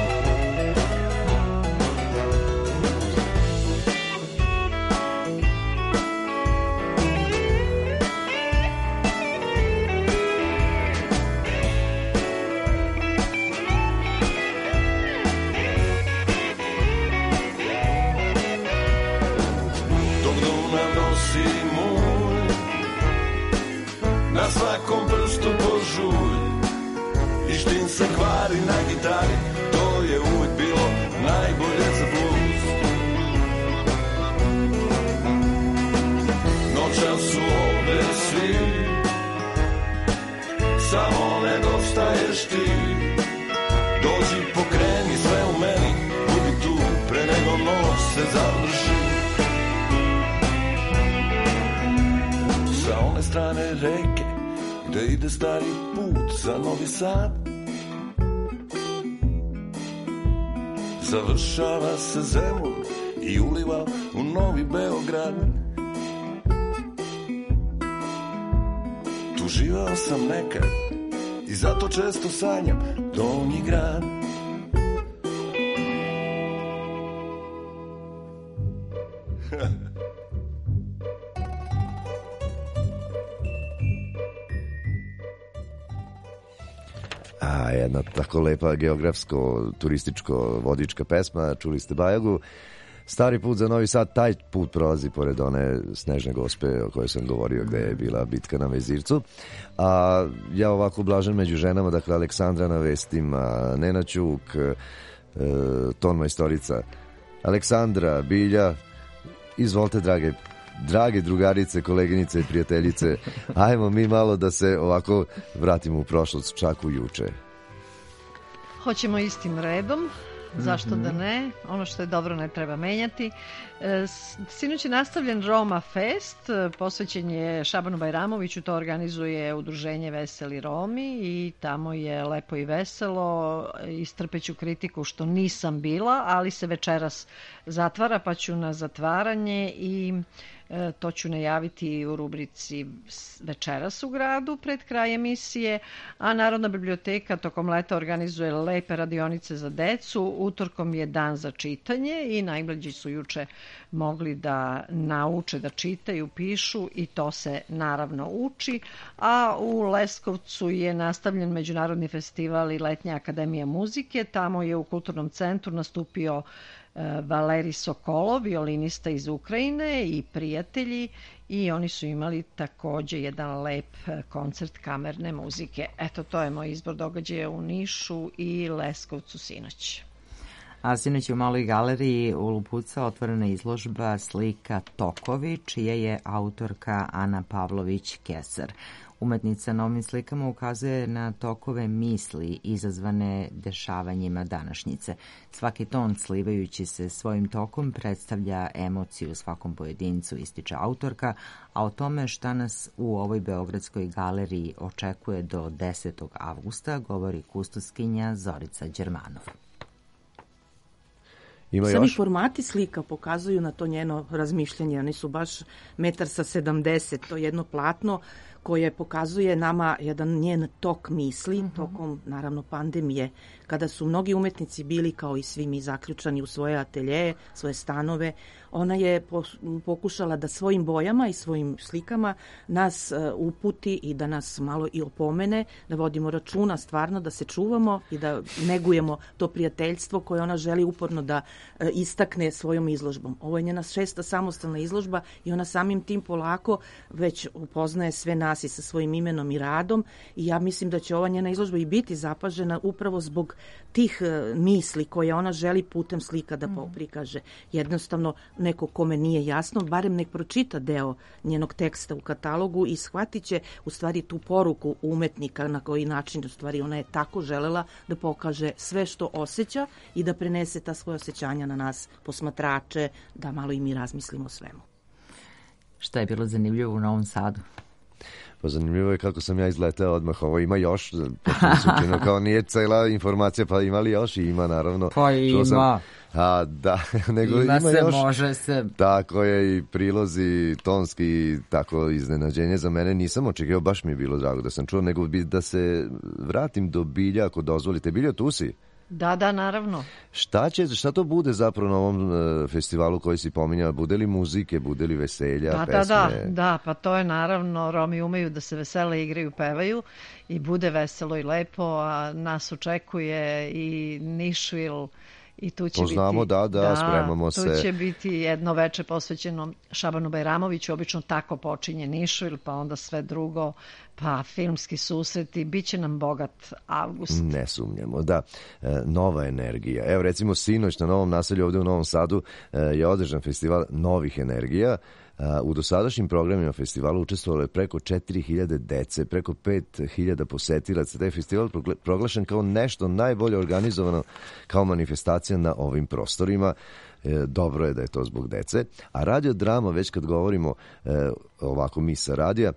S23: Na svakom prstu požulj i štin se kvari na gitari, to je uvek bilo najbolje za blues. Noćas su ovde svi, samo nedostaješ ti. Dođi, pokreni sve u meni, budi tu pre nego noć se završi. Sa one strane reke gde ide stari put za Novi Sad, završava se Zemun i uliva u Novi Beograd. Tu živao sam nekad i zato često sanjam Donji grad.
S6: A, jedna tako lepa geografsko-turističko-vodička pesma, čuli ste Bajagu. Stari put za Novi Sad, taj put prolazi pored one Snežne Gospe o kojoj sam govorio, gde je bila bitka na Vezircu. A ja ovako blažen među ženama, dakle Aleksandra na vestima, Nena Ćuk, e, ton majstorica, Aleksandra, Bilja, izvolite drage Drage drugarice, koleginice i prijateljice, ajmo mi malo da se ovako vratimo u prošlost, čak u juče.
S8: Hoćemo istim redom, zašto mm-hmm. da ne, ono što je dobro ne treba menjati. Sinoć je nastavljen Roma Fest, posvećen je Šabanu Bajramoviću, to organizuje udruženje Veseli Romi i tamo je lepo i veselo. Istrpeću kritiku što nisam bila, ali se večeras zatvara, pa ću na zatvaranje i to ću najaviti u rubrici Večeras u gradu pred kraj emisije, a Narodna biblioteka tokom leta organizuje lepe radionice za decu. Utorkom je dan za čitanje i najmlađi su juče mogli da nauče da čitaju, pišu i to se naravno uči, a u Leskovcu je nastavljen Međunarodni festival i Letnja akademija muzike. Tamo je u Kulturnom centru nastupio Valerij Sokolov, violinista iz Ukrajine i prijatelji, i oni su imali takođe jedan lep koncert kamerne muzike. Eto, to je moj izbor događaja u Nišu i Leskovcu sinoć.
S7: A sinoć je u Maloj galeriji u Lupuca otvorena izložba slika Tokovi, čije je autorka Ana Pavlović-Keser. Umetnica na ovim slikama ukazuje na tokove misli izazvane dešavanjima današnjice. Svaki ton, slivajući se svojim tokom, predstavlja emociju svakom pojedincu, ističe autorka, a o tome šta nas u ovoj Beogradskoj galeriji očekuje do desetog avgusta govori kustoskinja Zorica Đermanov.
S1: Ima Sami još? Formati slika pokazuju na to njeno razmišljanje. Oni su baš metar sa sedamdeset, to jedno platno koje pokazuje nama jedan njen tok misli, mm-hmm. tokom, naravno, pandemije, kada su mnogi umetnici bili, kao i svi mi, zaključani u svoje ateljeje, svoje stanove. Ona je pokušala da svojim bojama i svojim slikama nas uputi i da nas malo i opomene, da vodimo računa stvarno, da se čuvamo i da negujemo to prijateljstvo koje ona želi uporno da istakne svojom izložbom. Ovo je njena šesta samostalna izložba i ona samim tim polako već upoznaje sve nas i sa svojim imenom i radom, i ja mislim da će ova njena izložba i biti zapažena upravo zbog tih misli koje ona želi putem slika da prikaže. Jednostavno, neko kome nije jasno, barem nek pročita deo njenog teksta u katalogu i shvatit će u stvari tu poruku umetnika na koji način u stvari ona je tako želela da pokaže sve što osjeća i da prenese ta svoja osjećanja na nas posmatrače, da malo i mi razmislimo o svemu.
S7: Šta je bilo zanimljivo u Novom Sadu?
S6: Pa zanimljivo je kako sam ja izletao odmah, ovo ima još, učinu, kao nije cela informacija, pa ima li još? I ima, naravno.
S7: Pa ima.
S6: Sam, a, da, nego
S7: ima,
S6: ima
S7: se,
S6: još,
S7: može se.
S6: Tako je, i prilozi, tonski, tako iznenađenje za mene, nisam očekivao, baš mi je bilo drago da sam čuo, nego bi da se vratim do Bilja, ako dozvolite. Bilja, tu si?
S8: Da, da, naravno.
S6: Šta će, šta to bude zapravo na ovom uh, festivalu koji si pominjala? Bude li muzike, bude li veselja,
S8: da,
S6: pesme?
S8: Da, da, da, pa to je naravno, Romi umeju da se vesele, igraju, pevaju i bude veselo i lepo, a nas očekuje i Nišvil i tu će
S6: to znamo,
S8: biti,
S6: da, da, da, spremamo
S8: tu
S6: se.
S8: Tu će biti jedno veče posvećeno Šabanu Bajramoviću, obično tako počinje Nišvil, pa onda sve drugo, pa filmski susreti, bit će nam bogat avgust.
S6: Ne sumnjamo, da. E, nova energija. Evo recimo sinoć na Novom naselju ovdje u Novom Sadu e, je održan festival novih energija. U dosadašnjim programima festivala učestvovalo je preko četiri hiljade dece, preko pet hiljada posetilaca. Taj festival proglašen kao nešto najbolje organizovano kao manifestacija na ovim prostorima. Dobro je da je to zbog dece. A radiodrama, već kad govorimo ovako mi sa radija,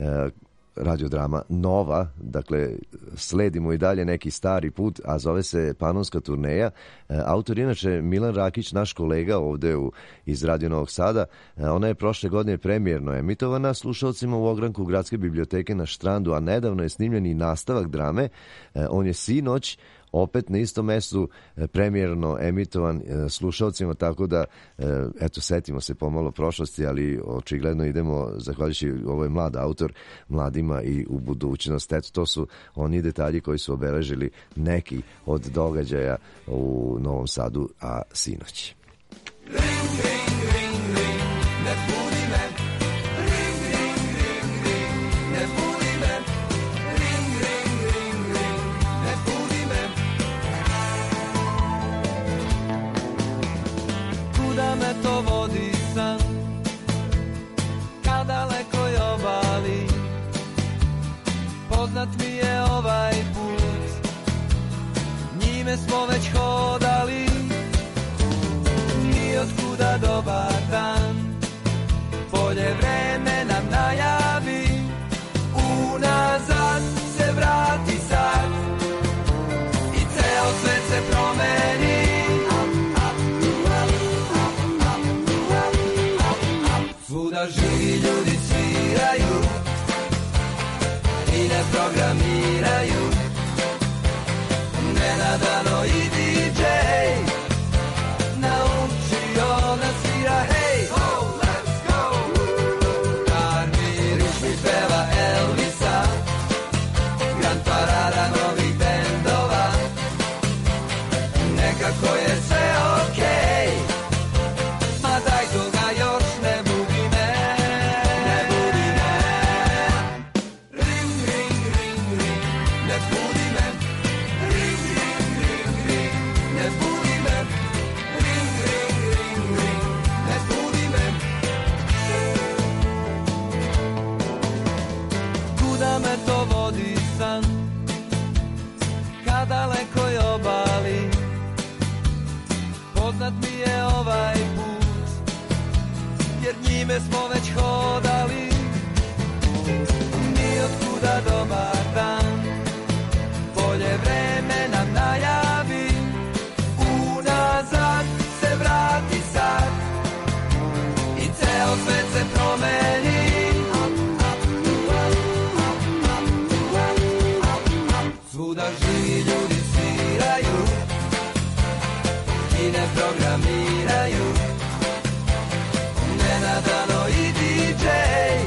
S6: radiodrama nova, dakle sledimo i dalje neki stari put, a zove se Panonska turneja. Autor je inače Milan Rakić, naš kolega ovde u, iz Radio Novog Sada. Ona je prošle godine premijerno emitovana slušalcima u ogranku Gradske biblioteke na Štrandu, a nedavno je snimljen i nastavak drame. On je sinoć opet na istom mestu premijerno emitovan slušalcima, tako da eto, setimo se pomalo prošlosti, ali očigledno idemo, zahvaljujući, ovo je mlad autor, mladima i u budućnost. Eto, to su oni detalji koji su obeležili neki od događaja u Novom Sadu, a sinoć.
S9: Ring, ring, ring, ring, ne budi me. Ring, ring, ring, ring, ne budi me. Ring, ring, ring, ring, ne budi me. Kuda me to vodi san, ka dalekoj obali. Poznat mi je ovaj put, njime smo već hodali. Otkuda dobar dan, bolje vreme nam najavi. Unazad se vrati sad i ceo svet se promeni. Svuda živi ljudi sviraju i ne programiraju. Nenadano i di džej naučio nas svira, hej, oh, let's go. Karmiriš mi peva Elvisa, Grand Parada novih bendova. Nekako je sve okej, ma daj toga još ne budi me, ne budi me. Ring, ring, ring, ring, ne budi me. Ring, ring, ring, ring, ne budi me. Ring, ring, ring, ring, ne budi me. Kuda me to vodi san, ka dalekoj obali. Poznat mi je ovaj put, jer njime smo već hodali. Ni otkuda dobar dan, bolje vreme nam najavi. Unazad se vrati sad i ceo svet se promeni. Svuda živi ljudi sviraju i ne programiraju. Nenadano i di džej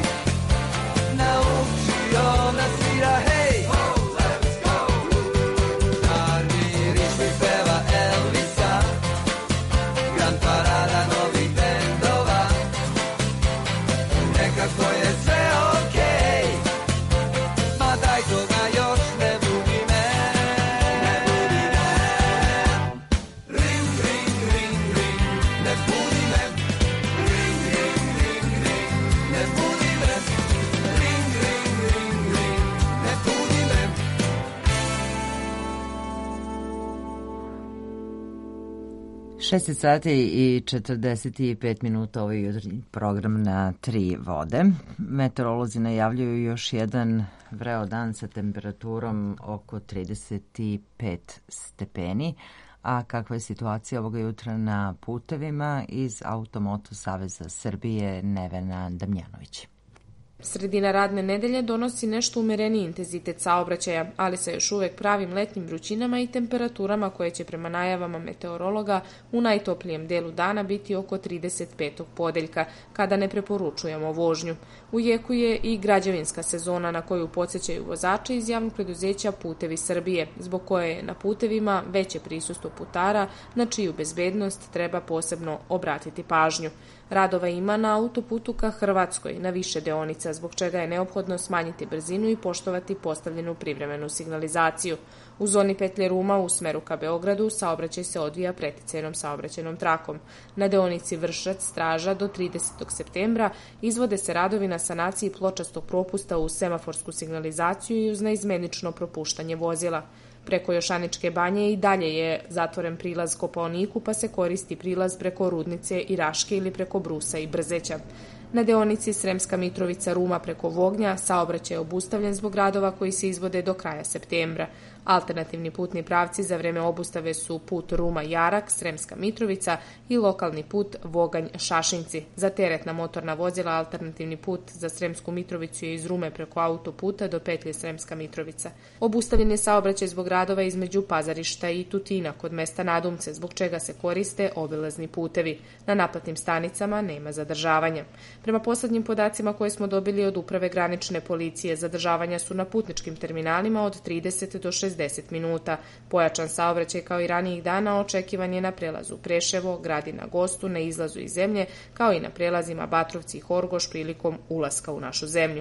S7: šest sati i četrdeset pet minuta ovaj jutarnji program na Tri vode. Meteorolozi najavljuju još jedan vreo dan sa temperaturom oko trideset pet stepeni. A kakva je situacija ovoga jutra na putevima? Iz Automoto Saveza Srbije Nevena Damjanović.
S4: Sredina radne nedelje donosi nešto umereniji intenzitet saobraćaja, ali sa još uvek pravim letnjim vrućinama i temperaturama koje će prema najavama meteorologa u najtoplijem delu dana biti oko trideset petog podeljka, kada ne preporučujemo vožnju. U jeku je i građevinska sezona na koju podsjećaju vozače iz javnog preduzeća Putevi Srbije, zbog koje je na putevima veće prisustvo putara, na čiju bezbednost treba posebno obratiti pažnju. Radova ima na autoputu ka Hrvatskoj na više deonica, zbog čega je neophodno smanjiti brzinu i poštovati postavljenu privremenu signalizaciju. U zoni petlje Ruma u smeru ka Beogradu saobraćaj se odvija preticajnom saobraćajnom trakom. Na deonici Vršac-Straža do tridesetog septembra izvode se radovi na sanaciji pločastog propusta uz semaforsku signalizaciju i uz neizmenično propuštanje vozila. Preko Jošaničke banje i dalje je zatvoren prilaz Kopaoniku, pa se koristi prilaz preko Rudnice i Raške ili preko Brusa i Brzeća. Na deonici Sremska Mitrovica Ruma preko Vognja saobraćaj je obustavljen zbog radova koji se izvode do kraja septembra. Alternativni putni pravci za vreme obustave su put Ruma-Jarak, Sremska Mitrovica i lokalni put Voganj-Šašinci. Za teretna motorna vozila alternativni put za Sremsku Mitrovicu je iz Rume preko autoputa do petlje Sremska Mitrovica. Obustavljen je saobraćaj zbog radova između Pazarišta i Tutina kod mesta Nadumce, zbog čega se koriste obilazni putevi. Na naplatnim stanicama nema zadržavanja. Prema poslednjim podacima koje smo dobili od Uprave granične policije, zadržavanja su na putničkim terminalima od trideset do šezdeset minuta. Pojačan saobraćaj kao i ranijih dana očekivan je na prelazu Preševo, Gradina, Gostu, na izlazu iz zemlje, kao i na prelazima Batrovci i Horgoš prilikom ulaska u našu zemlju.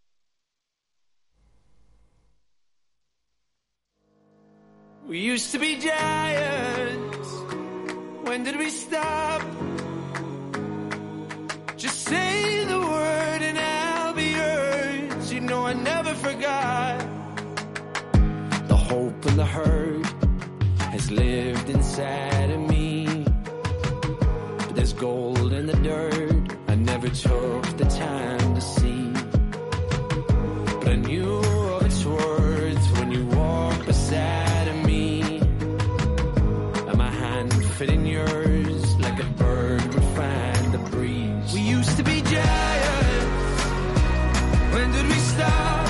S9: We used to be giants. When did we stop? Just say the word and I'll be yours. You know I never forgot. The hope and the hurt has lived inside of me. But there's gold in the dirt I never took the time to see. But I knew of its worth when you walked beside of me. And my hand fit in yours like a bird would find the breeze. We used to be giants. When did we stop?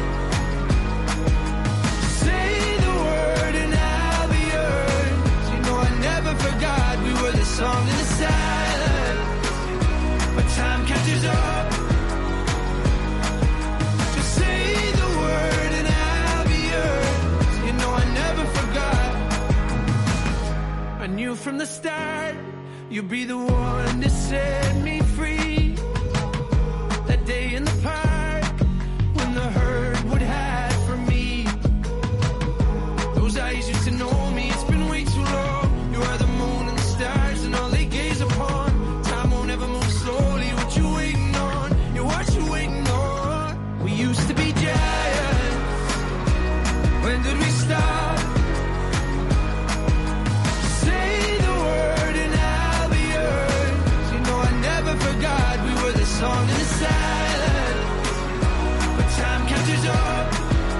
S9: Say the word and I'll be yours. You know I never forgot we were the song in the silence. But time catches up. Just say the word and I'll be yours. You know I never forgot. I knew from the start you'd be the one to set me free. That day in the park when the herd would hide from me. Those eyes used to know me, it's been way too long. You are the moon and the stars and all they gaze upon. Time won't ever move slowly, what you waiting on? Yeah, what you waiting on? We used to be giants. When did we stop? Say the word and I'll be yours. You know I never forgot we were the song in the silence. But time catches up.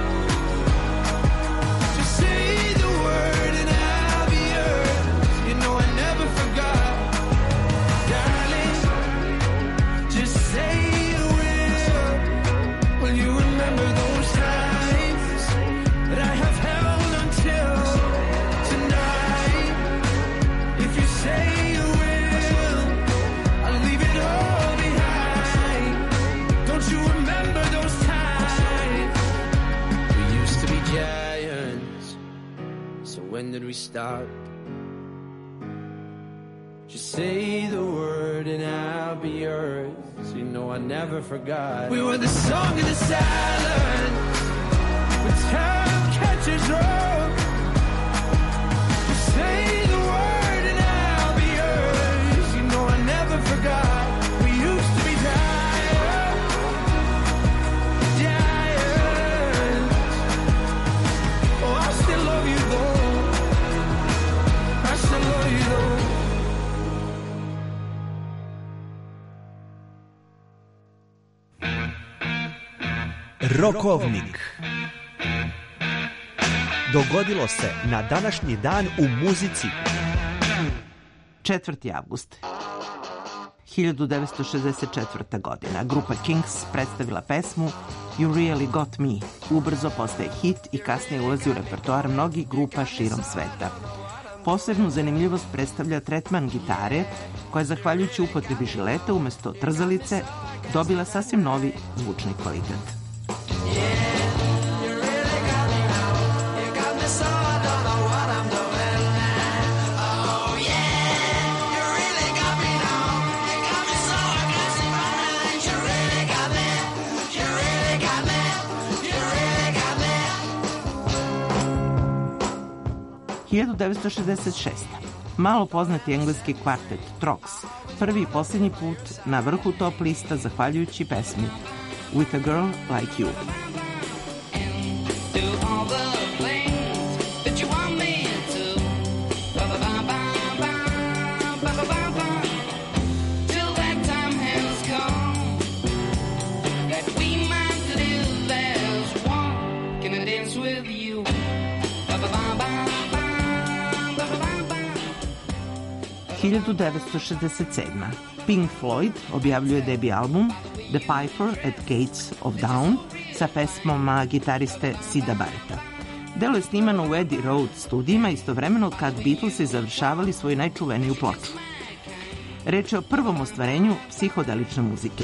S9: Just say the word and I'll be yours. You know I never forgot. Darling, just say you will. Will you remember those times that I have held until tonight? If you say you will, I'll leave it all behind. Don't you remember those times? We used to be giants. So when did we start? Just say the word and I'll be yours. You know I never forgot. We were the song in the silence. When time catches up. Just say the word and I'll be yours. You know I never forgot. We used to be giants. Giants. Oh, I still love you though. I still love you though.
S5: Rokovnik. Dogodilo se na današnji dan u muzici.
S11: četvrti avgust hiljadu devetsto šezdeset četvrta. godina. Grupa Kings predstavila pesmu You Really Got Me. Ubrzo postaje hit i kasnije ulazi u repertoar mnogih grupa širom sveta. Posebnu zanimljivost predstavlja tretman gitare, koja je zahvaljujući upotrebi žileta umesto trzalice dobila sasvim novi zvučni kvalitet. hiljadu devetsto šezdeset šesta. Malo poznati engleski kvartet Trox prvi i posljednji put na vrhu top lista zahvaljujući pesmi With a Girl Like You. hiljadu devetsto šezdeset sedma. Pink Floyd objavljuje debi album The Piper at Gates of Dawn sa pesmama gitariste Sida Barretta. Delo je snimano u Abbey Road studijima istovremeno kad Beatlesi završavali svoju najčuveniju ploču. Reč je o prvom ostvarenju psihodelične muzike.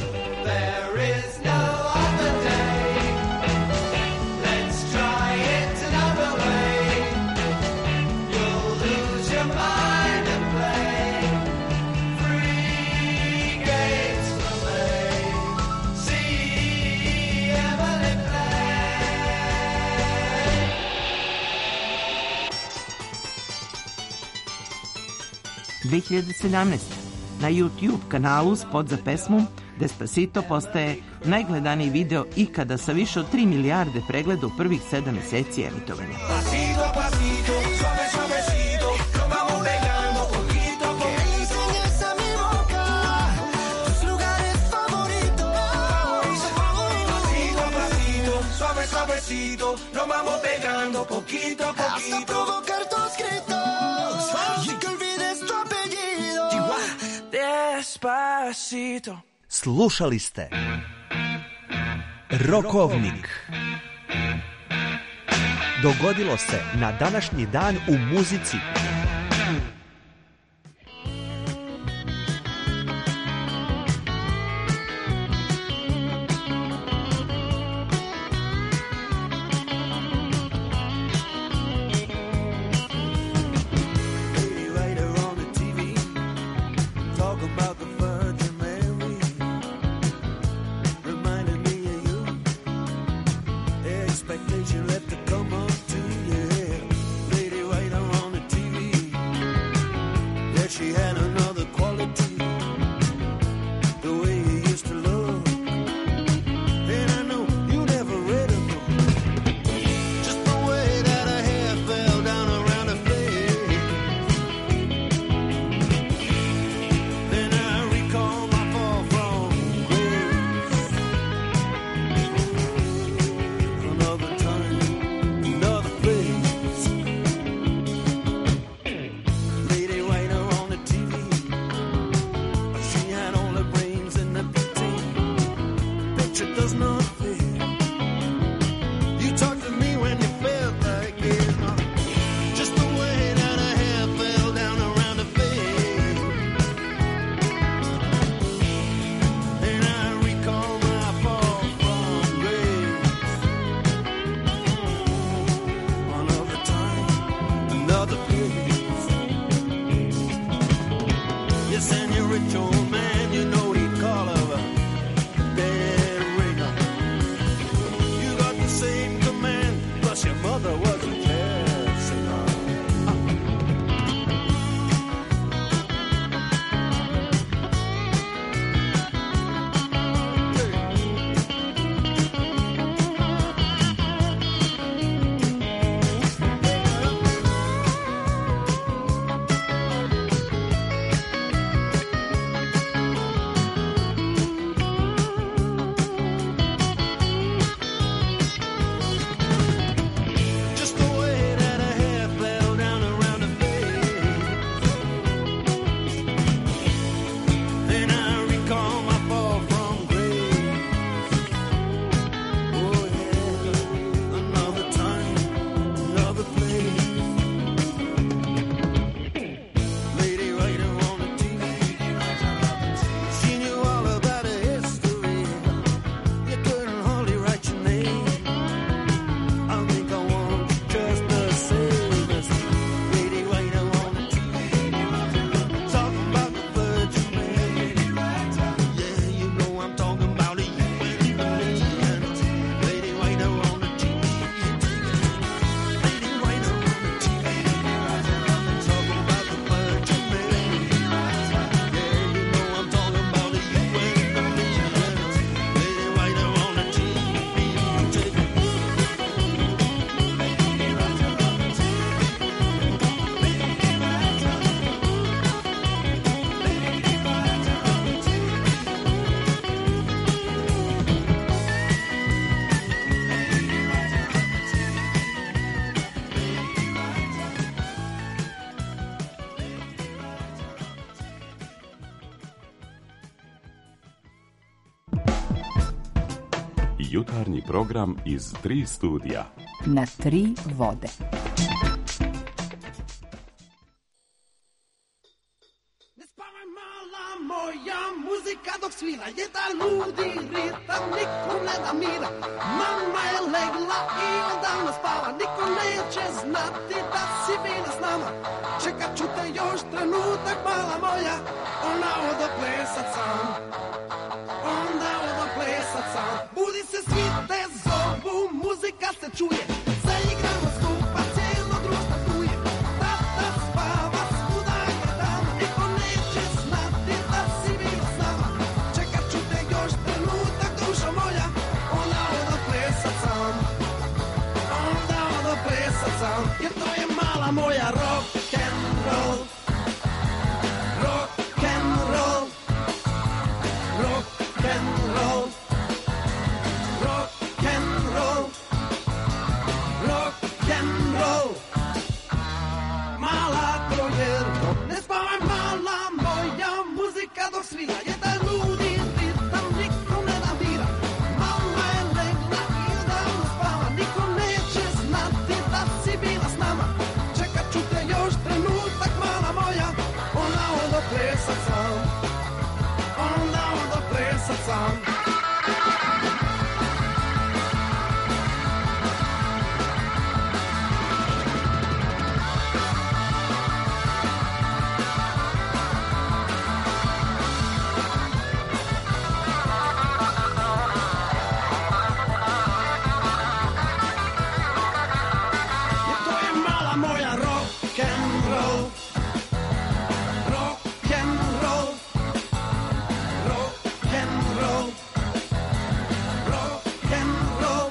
S11: dve hiljade sedamnaeste. Na YouTube kanalu spot za pesmu Despacito postaje najgledaniji video ikada sa više od tri milijarde pregleda u prvih sedam meseci emitovanja.
S9: Nos vamos pegando poquito a poquito hasta provocar tus gritos y que olvides tu apellido. Despacito.
S5: Slušali ste Rokovnik. Dogodilo se na današnji dan u muzici.
S9: Rich old man, you know he'd call her a dead ringer.
S10: jutarnji program iz tri studija.
S14: Na tri vode.
S9: Moja muzika dok svira, jedan ludi ritam, niko ne da mira. Mama je legla i odavno spava, niko neće znati da si bila s nama. Čekat ću te još trenutak, mala moja, ona odo plesat sam, onda odo plesat sam. Budi se, svi te zovu, muzika se čuje, zaigramo skupa, cijelo društvo tu je. Tata spava, svuda je dama, niko neće znati da si bila s nama. Čekat ću te još trenutak, dušo moja, onda odo plesat sam, onda odo plesat sam. Jer to je mala moja rock and roll, rock and roll, rock and roll, rock and roll, rock and roll. Mala to je rock, ne spavaj mala moja, muzika dok svira, jedan ludi ritam, niko ne da mira. Mama je legla i odavno spava, niko neće znati da si bila s nama. Čekat ću te još trenutak, mala moja, ona odo plesat sam, onda odo plesat sam. Jer to je mala moja rock and roll, rock and roll, rock and roll, rock and roll,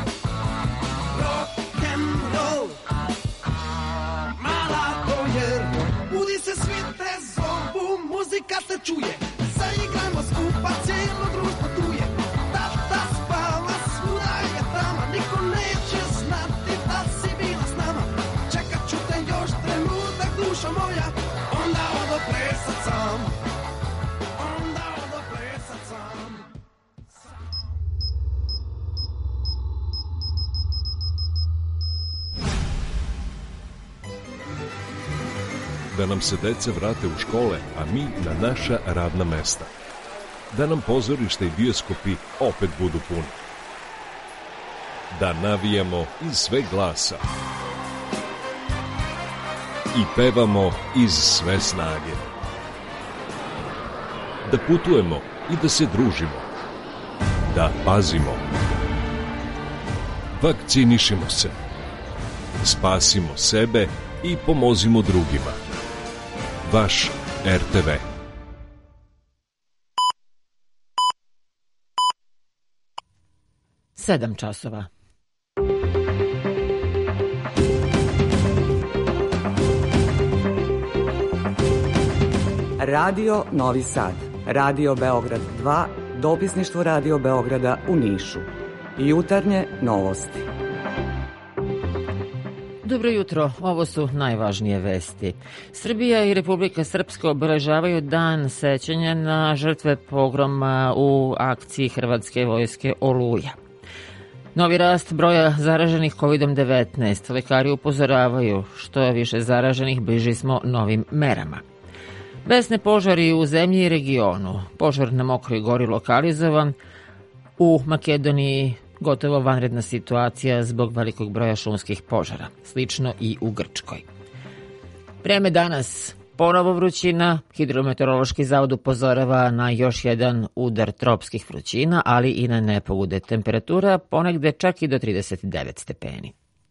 S9: rock and roll. Mala to je rock, budi se, svi te zovu, muzika se čuje, zaigrajmo skupa, cijelo društvo tu je. Tata spava, svuda je tama, niko neće znati da si bila s nama. Čekat ću te još trenutak, dušo moja, onda odo plesat sam, onda odo plesat sam.
S10: Da nam se deca vrate u škole, a mi na naša radna mesta. Da nam pozorište i bioskopi opet budu puni. Da navijamo iz sve glasa. I pevamo iz sve snage. Da putujemo i da se družimo. Da pazimo. Vakcinišimo se. Spasimo sebe i pomozimo drugima. Vaš er te ve.
S12: Sedam časova.
S2: Radio Novi Sad, Radio Beograd dva, dopisništvo Radio Beograda u Nišu. Jutarnje novosti.
S12: Dobro jutro, ovo su najvažnije vesti. Srbija i Republika Srpska obeležavaju dan sećanja na žrtve pogroma u akciji Hrvatske vojske Oluja. Novi rast broja zaraženih kovidom devetnaest. Lekari upozoravaju što je više zaraženih, bliži smo novim merama. Besne požari u zemlji i regionu. Požar na Mokroj Gori lokalizovan. U Makedoniji gotovo vanredna situacija zbog velikog broja šumskih požara. Slično i u Grčkoj. Vreme danas. Ponovo vrućina. Hidrometeorološki zavod upozorava na još jedan udar tropskih vrućina, ali i na nepogode. Temperatura ponegde čak i do trideset devet stepeni.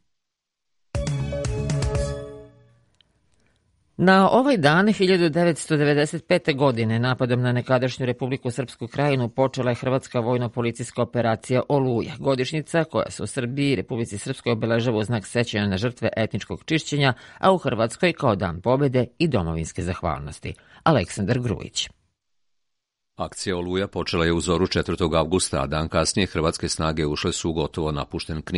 S12: Na ovaj dan hiljadu devetsto devedeset pete. godine napadom na nekadašnju Republiku Srpsku Krajinu počela je Hrvatska vojno-policijska operacija Oluja, godišnjica koja se u Srbiji i Republici Srpskoj obeležava u znak sećanja na žrtve etničkog čišćenja, a u Hrvatskoj kao dan pobede i domovinske zahvalnosti. Aleksandar Grujić.
S13: Akcija Oluja počela je u zoru četvrtog avgusta, a dan kasnije hrvatske snage ušle su u gotovo napušten Knin.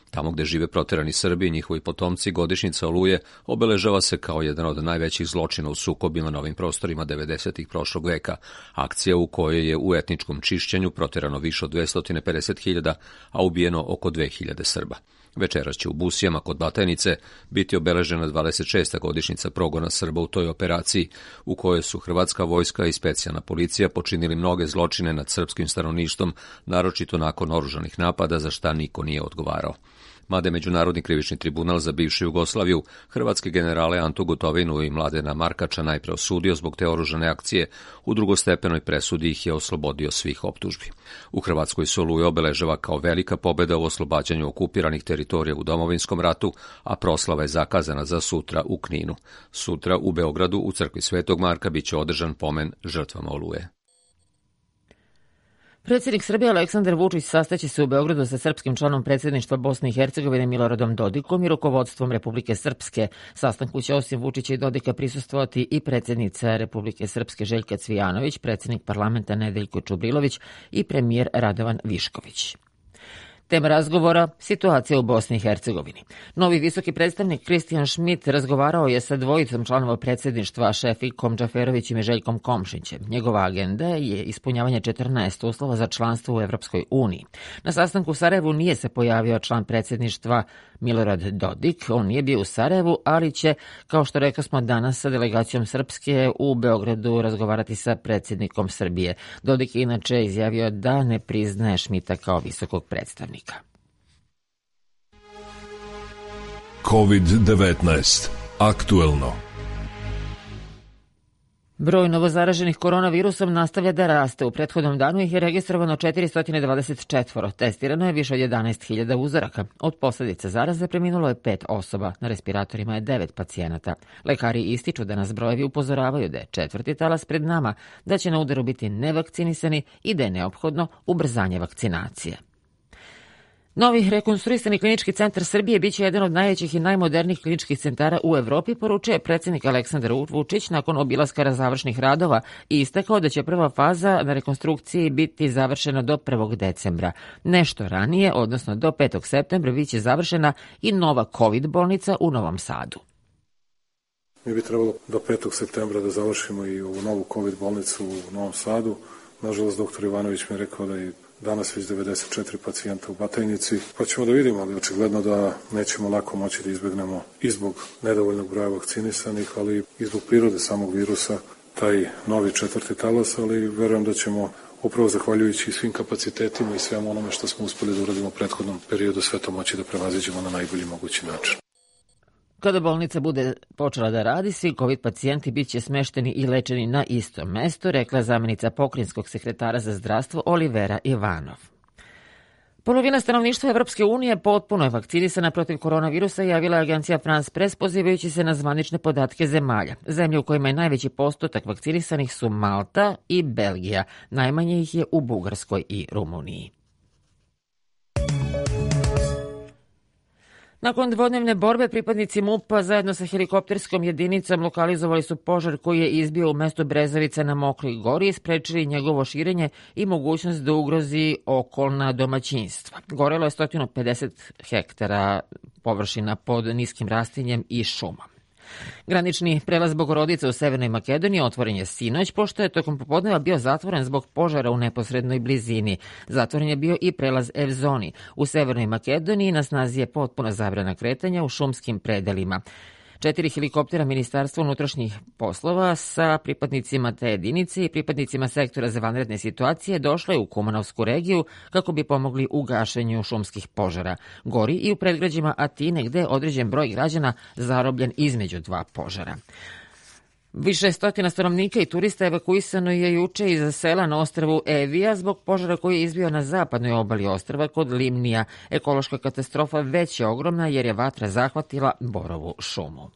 S13: Tamo gde žive proterani Srbi i njihovi potomci, godišnjica Oluje obeležava se kao jedan od najvećih zločina u sukobima na ovim prostorima devedesetih prošlog veka, akcija u kojoj je u etničkom čišćenju proterano više od dvesta pedeset hiljada, a ubijeno oko dve hiljade Srba. Večeras će u Busijama kod Batajnice biti obeležena dvadeset šesta godišnjica progona Srba u toj operaciji, u kojoj su hrvatska vojska i specijalna policija počinili mnoge zločine nad srpskim stanovništvom, naročito nakon oružanih napada, za šta niko nije odgovarao. Mada je Međunarodni krivični tribunal za bivšu Jugoslaviju hrvatske generale Antu Gotovinu i Mladena Markača najpre osudio zbog te oružane akcije, u drugostepenoj presudi ih je oslobodio svih optužbi. U Hrvatskoj se Oluja obeležava kao velika pobeda u oslobađanju okupiranih teritorija u Domovinskom ratu, a proslava je zakazana za sutra u Kninu. Sutra u Beogradu u crkvi Svetog Marka biće održan pomen žrtvama Oluje.
S12: Predsjednik Srbije Aleksandar Vučić sastaće se u Beogradu sa srpskim članom predsjedništva Bosne i Hercegovine Miloradom Dodikom i rukovodstvom Republike Srpske. Sastanku će osim Vučića i Dodika prisustvovati i predsjednica Republike Srpske Željka Cvijanović, predsjednik parlamenta Nedeljko Čubrilović i premijer Radovan Višković. Tema razgovora – situacija u Bosni i Hercegovini. Novi visoki predstavnik Kristijan Šmit razgovarao je sa dvojicom članova predsjedništva Šefikom Džaferovićem i Željkom Komšićem. Njegova agenda je ispunjavanje četrnaest uslova za članstvo u Evropskoj uniji. Na sastanku u Sarajevu nije se pojavio član predsjedništva Milorad Dodik. On nije bio u Sarajevu, ali će, kao što rekao smo danas, sa delegacijom Srpske u Beogradu razgovarati sa predsjednikom Srbije. Dodik je inače izjavio da ne priznaje Šmita kao visokog predstavnika.
S10: kovid devetnaest. Aktuelno.
S12: Broj novozaraženih koronavirusom nastavlja da raste. U prethodnom danu ih je registrovano četiristo dvadeset četiri. Testirano je više od jedanaest hiljada uzoraka. Od posljedica zaraze preminulo je pet osoba. Na respiratorima je devet pacijenata. Lekari ističu da nas brojevi upozoravaju da je četvrti talas pred nama, da će na udaru biti nevakcinisani i da je neophodno ubrzanje vakcinacije. Novi rekonstruisani klinički centar Srbije biće jedan od najvećih i najmodernijih kliničkih centara u Evropi, poručuje predsjednik Aleksandar Vučić nakon obilaska završnih radova i istakao da će prva faza na rekonstrukciji biti završena do prvog decembra. Nešto ranije, odnosno do petog septembra, biće završena i nova COVID bolnica u Novom Sadu.
S16: Mi bi trebalo do petog septembra da završimo i ovu novu COVID bolnicu u Novom Sadu. Nažalost, doktor Ivanović mi je rekao da je danas već devedeset četiri pacijenta u Batajnici, pa ćemo da vidimo, ali očigledno da nećemo lako moći da izbegnemo i zbog nedovoljnog broja vakcinisanih, ali i zbog prirode samog virusa, taj novi četvrti talas, ali verujem da ćemo upravo zahvaljujući svim kapacitetima i svemu onome što smo uspeli da uradimo u prethodnom periodu sve to moći da prevaziđemo na najbolji mogući način.
S12: Kada bolnica bude počela da radi, svi COVID pacijenti bit će smešteni i lečeni na istom mestu, rekla zamjenica pokrajinskog sekretara za zdravstvo Olivera Ivanov. Polovina stanovništva Evropske unije potpuno je vakcinisana protiv koronavirusa, javila je agencija France Press pozivajući se na zvanične podatke zemalja. Zemlje u kojima je najveći postotak vakcinisanih su Malta i Belgija. Najmanje ih je u Bugarskoj i Rumuniji. Nakon dvodnevne borbe, pripadnici MUP-a zajedno sa helikopterskom jedinicom lokalizovali su požar koji je izbio u mestu Brezovica na Mokroj gori i sprečili njegovo širenje i mogućnost da ugrozi okolna domaćinstva. Gorelo je sto pedeset hektara površina pod niskim rastinjem i šumom. Granični prelaz Bogorodice u Severnoj Makedoniji otvoren je sinoć, pošto je tokom popodneva bio zatvoren zbog požara u neposrednoj blizini. Zatvoren je bio i prelaz Evzoni. U Severnoj Makedoniji na snazi je potpuna zabrana kretanja u šumskim predelima. Četiri helikoptera Ministarstva unutrašnjih poslova sa pripadnicima te jedinice i pripadnicima sektora za vanredne situacije došle u Kumanovsku regiju kako bi pomogli u gašenju šumskih požara. Gori i u predgrađima Atine, gde je određen broj građana zarobljen između dva požara. Više stotina stanovnika i turista evakuisano je juče iz sela na ostrvu Evija zbog požara koji je izbio na zapadnoj obali ostrva kod Limnija. Ekološka katastrofa već je ogromna jer je vatra zahvatila borovu šumu.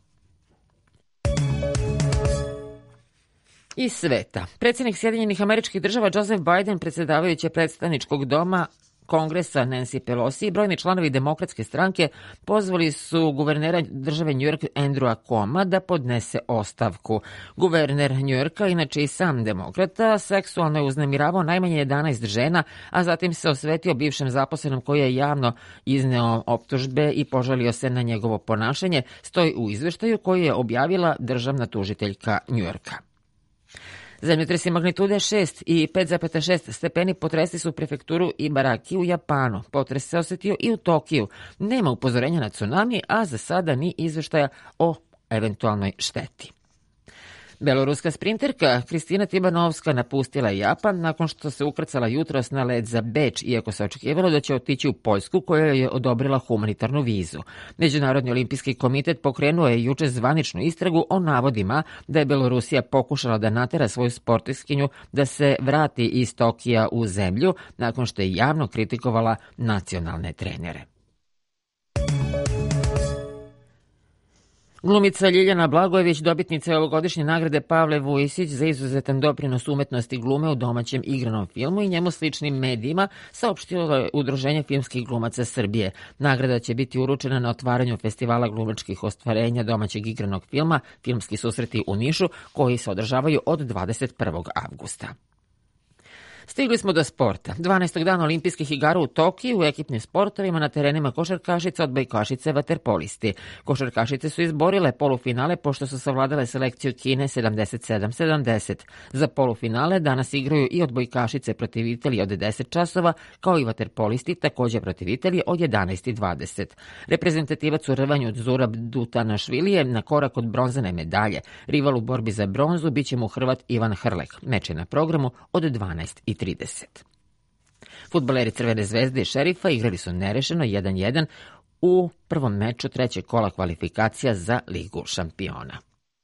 S12: Iz sveta. Predsjednik Sjedinjenih Američkih Država Joseph Biden, predsjedavajući predstavničkog doma, Kongresa Nancy Pelosi i brojni članovi Demokratske stranke pozvali su guvernera države Njujork Andrewa Cuoma da podnese ostavku. Guverner Njujorka, inače i sam demokrata, seksualno je uznemiravao najmanje jedanaest žena, a zatim se osvetio bivšem zaposlenom koji je javno izneo optužbe i požalio se na njegovo ponašanje, stoji u izveštaju koji je objavila državna tužiteljka Njujorka. Zemljotresi magnitude šest i pet zarez šest stepeni potresli su prefekturu Ibaraki u Japanu. Potres se osetio i u Tokiju. Nema upozorenja na tsunami, a za sada ni izveštaja o eventualnoj šteti. Beloruska sprinterka Kristina Tibanovska napustila je Japan nakon što se ukrcala jutros na let za Beč, iako se očekivalo da će otići u Poljsku koja je odobrila humanitarnu vizu. Međunarodni olimpijski komitet pokrenuo je juče zvaničnu istragu o navodima da je Belorusija pokušala da natera svoju sportiskinju da se vrati iz Tokija u zemlju nakon što je javno kritikovala nacionalne trenere. Glumica Ljiljana Blagojević, dobitnica ovogodišnje nagrade Pavle Vujisić za izuzetan doprinos umetnosti glume u domaćem igranom filmu i njemu sličnim medijima, saopštilo je Udruženje filmskih glumaca Srbije. Nagrada će biti uručena na otvaranju festivala glumačkih ostvarenja domaćeg igranog filma Filmski susreti u Nišu, koji se održavaju od dvadeset prvog avgusta. Stigli smo do sporta. dvanaestog dana olimpijskih igara u Tokiju u ekipnim sportovima na terenima košarkašica, odbojkašice, vaterpolisti. Košarkašice su izborile polufinale pošto su savladale selekciju Kine sedamdeset sedam sedamdeset. Za polufinale danas igraju i odbojkašice protiv Italije od deset časova, kao i vaterpolisti također protiv Italije od jedanaest i dvadeset. Reprezentativac u rvanju Zurab Dutanašvili je na korak od bronzane medalje. Rival u borbi za bronzu biće mu Hrvat Ivan Hrlek. Meč je na programu od dvanaest i trideset. Fudbaleri Crvene zvezde i Šerifa igrali su nerešeno jedan jedan u prvom meču trećeg kola kvalifikacija za Ligu šampiona.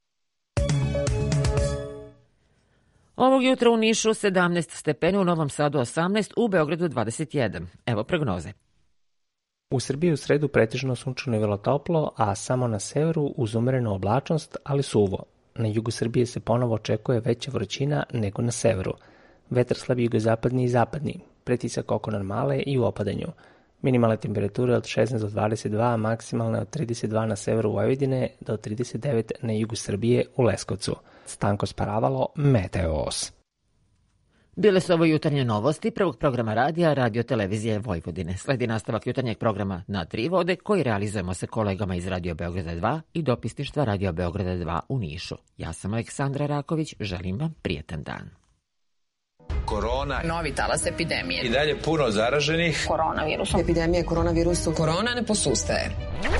S12: Ovog jutra u Nišu sedamnaest stepeni, u Novom Sadu osamnaest, u Beogradu dvadeset jedan. Evo prognoze.
S20: U Srbiji u sredu pretežno sunčano i vrlo toplo, a samo na severu uz umerenu oblačnost, ali suvo. Na jugu Srbije se ponovo očekuje veća vrućina nego na severu. Vetar slabi jugozapadni i zapadni, pretisak oko normale i u opadanju. Minimalne temperature od šesnaest do dvadeset dva, maksimalne od trideset dva na severu Vojvodine do trideset devet na jugu Srbije u Leskovcu. Stanko Sparavalo, Meteos.
S12: Bile su ovo jutarnje novosti prvog programa radija Radio Televizije Vojvodine. Sledi nastavak jutarnjeg programa Na tri vode koji realizujemo sa kolegama iz Radio Beograda dva i dopisništva Radio Beograda dva u Nišu. Ja sam Aleksandra Raković, želim vam prijetan dan.
S21: Korona.
S22: Novi talas epidemije.
S21: I dalje puno zaraženih.
S22: Koronavirusom. Epidemija koronavirusom. Korona ne posustaje.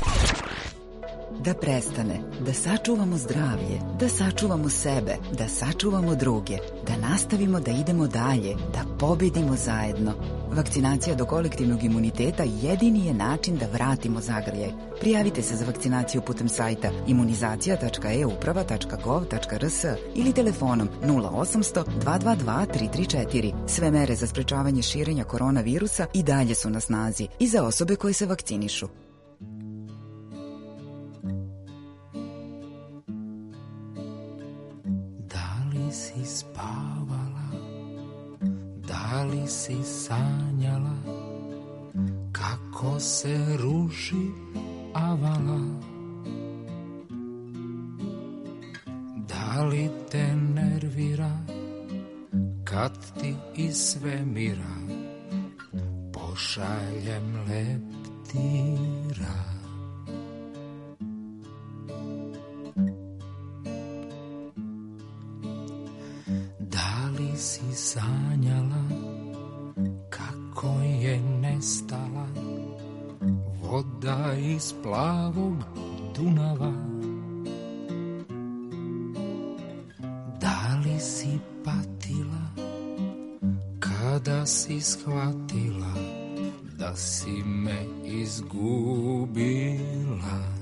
S3: Da prestane, da sačuvamo zdravlje, da sačuvamo sebe, da sačuvamo druge, da nastavimo da idemo dalje, da pobedimo zajedno. Vakcinacija do kolektivnog imuniteta jedini je način da vratimo zagrljaj. Prijavite se za vakcinaciju putem sajta imunizacija tačka e uprava tačka gov tačka r s ili telefonom nula osamsto dva dva dva tri tri četiri. Sve mere za sprečavanje širenja koronavirusa i dalje su na snazi i za osobe koje se vakcinišu.
S15: Si spavala, da li si sanjala kako se ruši avala? Da li te nervira kad ti iz svemira pošaljem leptira? Si sanjala kako je nestala voda iz plavog Dunava? Da li si patila kada si shvatila da si me izgubila?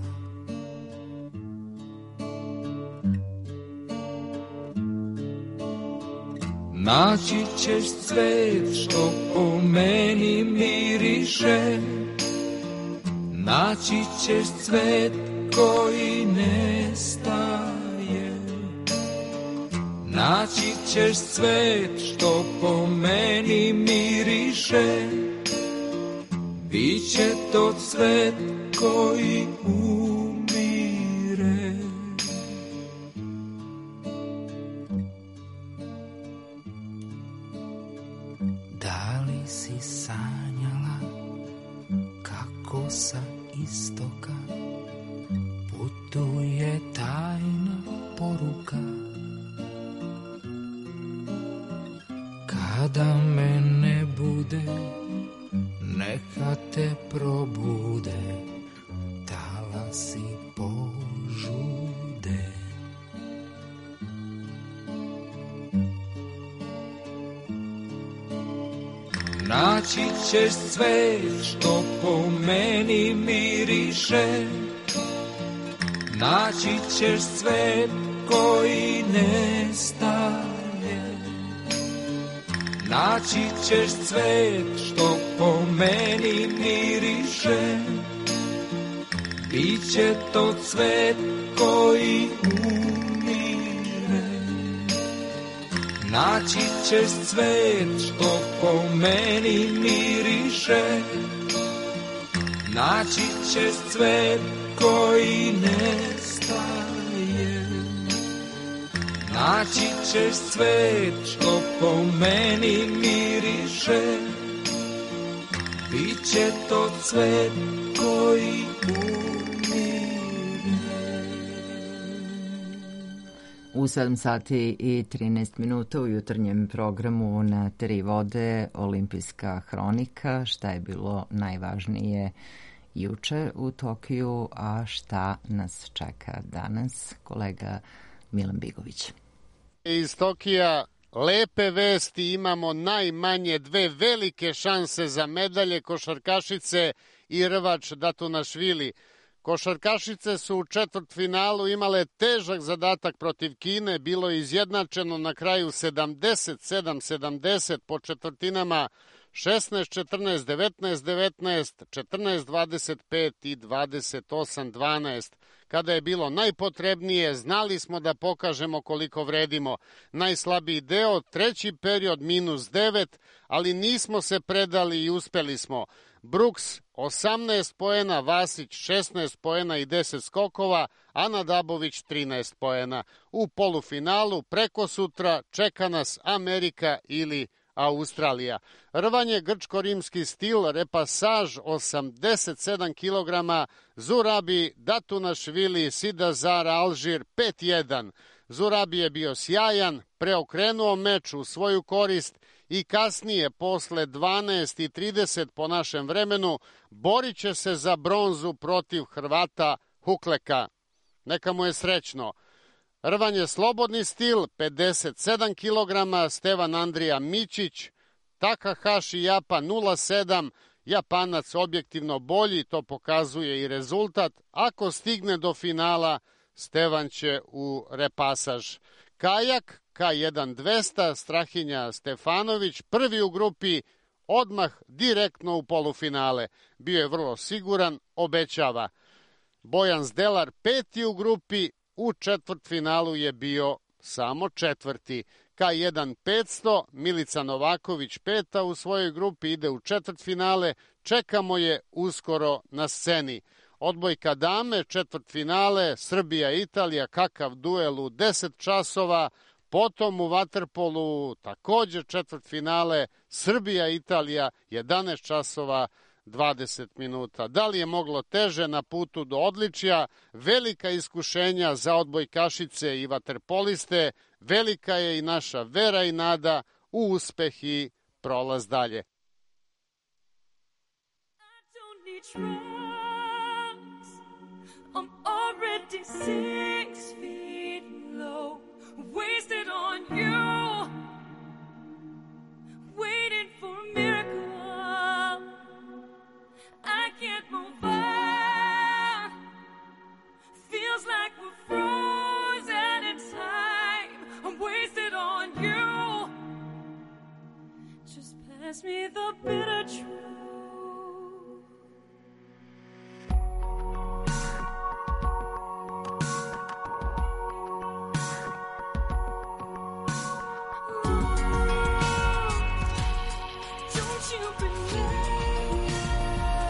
S15: Naći ćeš cvet što po meni miriše, naći ćeš cvet koji nestaje, naći ćeš cvet što po meni miriše, biće to cvet koji umire. Da li si sanjala kako sa istoka putuje tajna poruka? Kada me ne bude, neka te probude, talasi požude. Naći ćeš cvet što po meni miriše, naći ćeš cvet koji nestaje, naći ćeš cvet što po meni miriše, biće to cvet koji umire. Naći ćeš cvet što po meni miriše, naći ćeš cvet koji nestaje, naći ćeš cvet što po meni miriše, biće to cvet koji umire.
S7: U sedam sati i trinaest minuta u jutarnjem programu na Tri vode Olimpijska hronika. Šta je bilo najvažnije juče u Tokiju, a šta nas čeka danas? Kolega Milan Bigović.
S17: Iz Tokija lepe vesti, imamo najmanje dve velike šanse za medalje košarkašice i rvač Datunašvili. Košarkašice su u četvrtfinalu imale težak zadatak protiv Kine, bilo je izjednačeno na kraju sedamdeset sedam sedamdeset po četvrtinama šesnaest četrnaest, devetnaest devetnaest, četrnaest dvadeset pet i dvadeset osam dvanaest. Kada je bilo najpotrebnije, znali smo da pokažemo koliko vredimo. Najslabiji deo, treći period, minus devet, ali nismo se predali i uspeli smo. Brooks osamnaest poena, Vasić šesnaest poena i deset skokova, Ana Dabović trinaest poena. U polufinalu preko sutra čeka nas Amerika ili Australija. Rvanje grčko-rimski stil, repasaž osamdeset sedam kilograma, Zurabi Datunašvili, Sidazara Alžir pet jedan. Zurabi je bio sjajan, preokrenuo meč u svoju korist i kasnije, posle dvanaest i trideset po našem vremenu, borit će se za bronzu protiv Hrvata Hukleka. Neka mu je srećno. Rvanje slobodni stil, pedeset sedam kilograma, Stevan Andrija Mićić, Takahashi Japa nula sedam, Japanac objektivno bolji, to pokazuje i rezultat. Ako stigne do finala, Stevan će u repasaž. Kajak, K jedan dvesta, Strahinja Stefanović, prvi u grupi, odmah direktno u polufinale. Bio je vrlo siguran, obećava. Bojan Zdelar, peti u grupi, u četvrtfinalu je bio samo četvrti. K jedan petsto, Milica Novaković peta u svojoj grupi, ide u četvrtfinale, čekamo je uskoro na sceni. Odbojka dame, četvrtfinale, Srbija Italija, kakav duel u deset časova, potom u vaterpolu također četvrtfinale, Srbija Italija, jedanaest časova, dvadeset minuta. Da li je moglo teže na putu do odličja? Velika iskušenja za odbojkašice i vaterpoliste, velika je i naša vera i nada u uspeh i prolaz dalje. I'm already six feet low, wasted on you, waiting for a miracle. I can't move on, feels like we're frozen in time. I'm wasted on you, just pass me the bitter truth. Don't you believe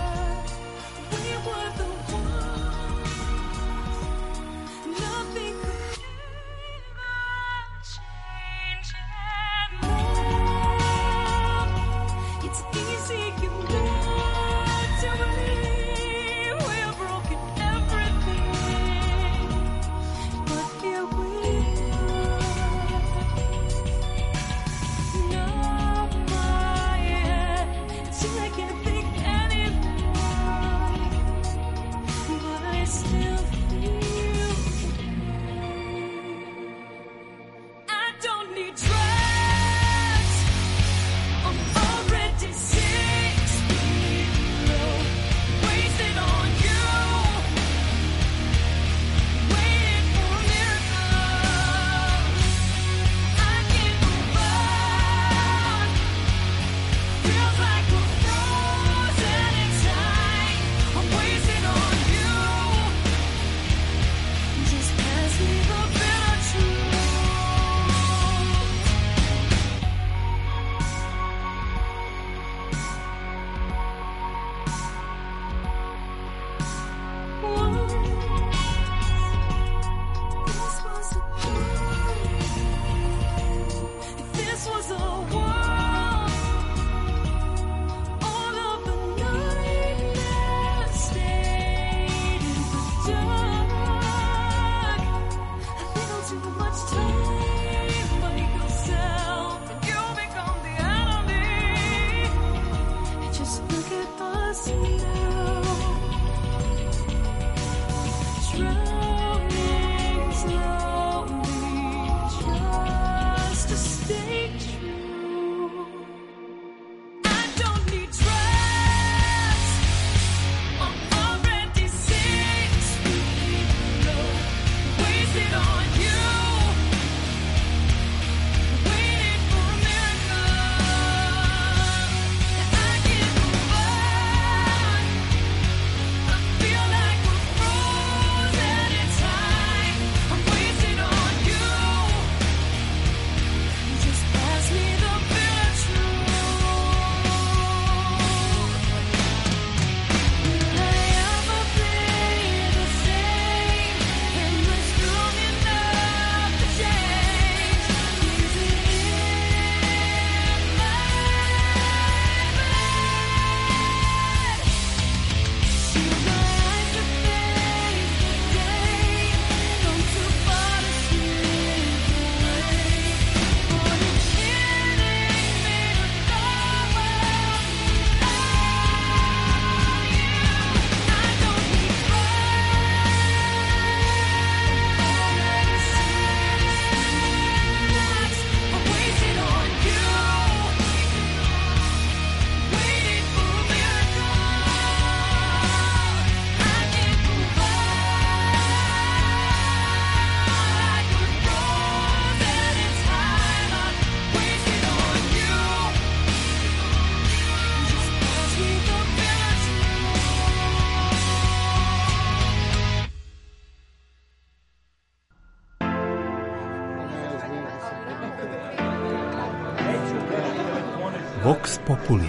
S10: Vox Populi.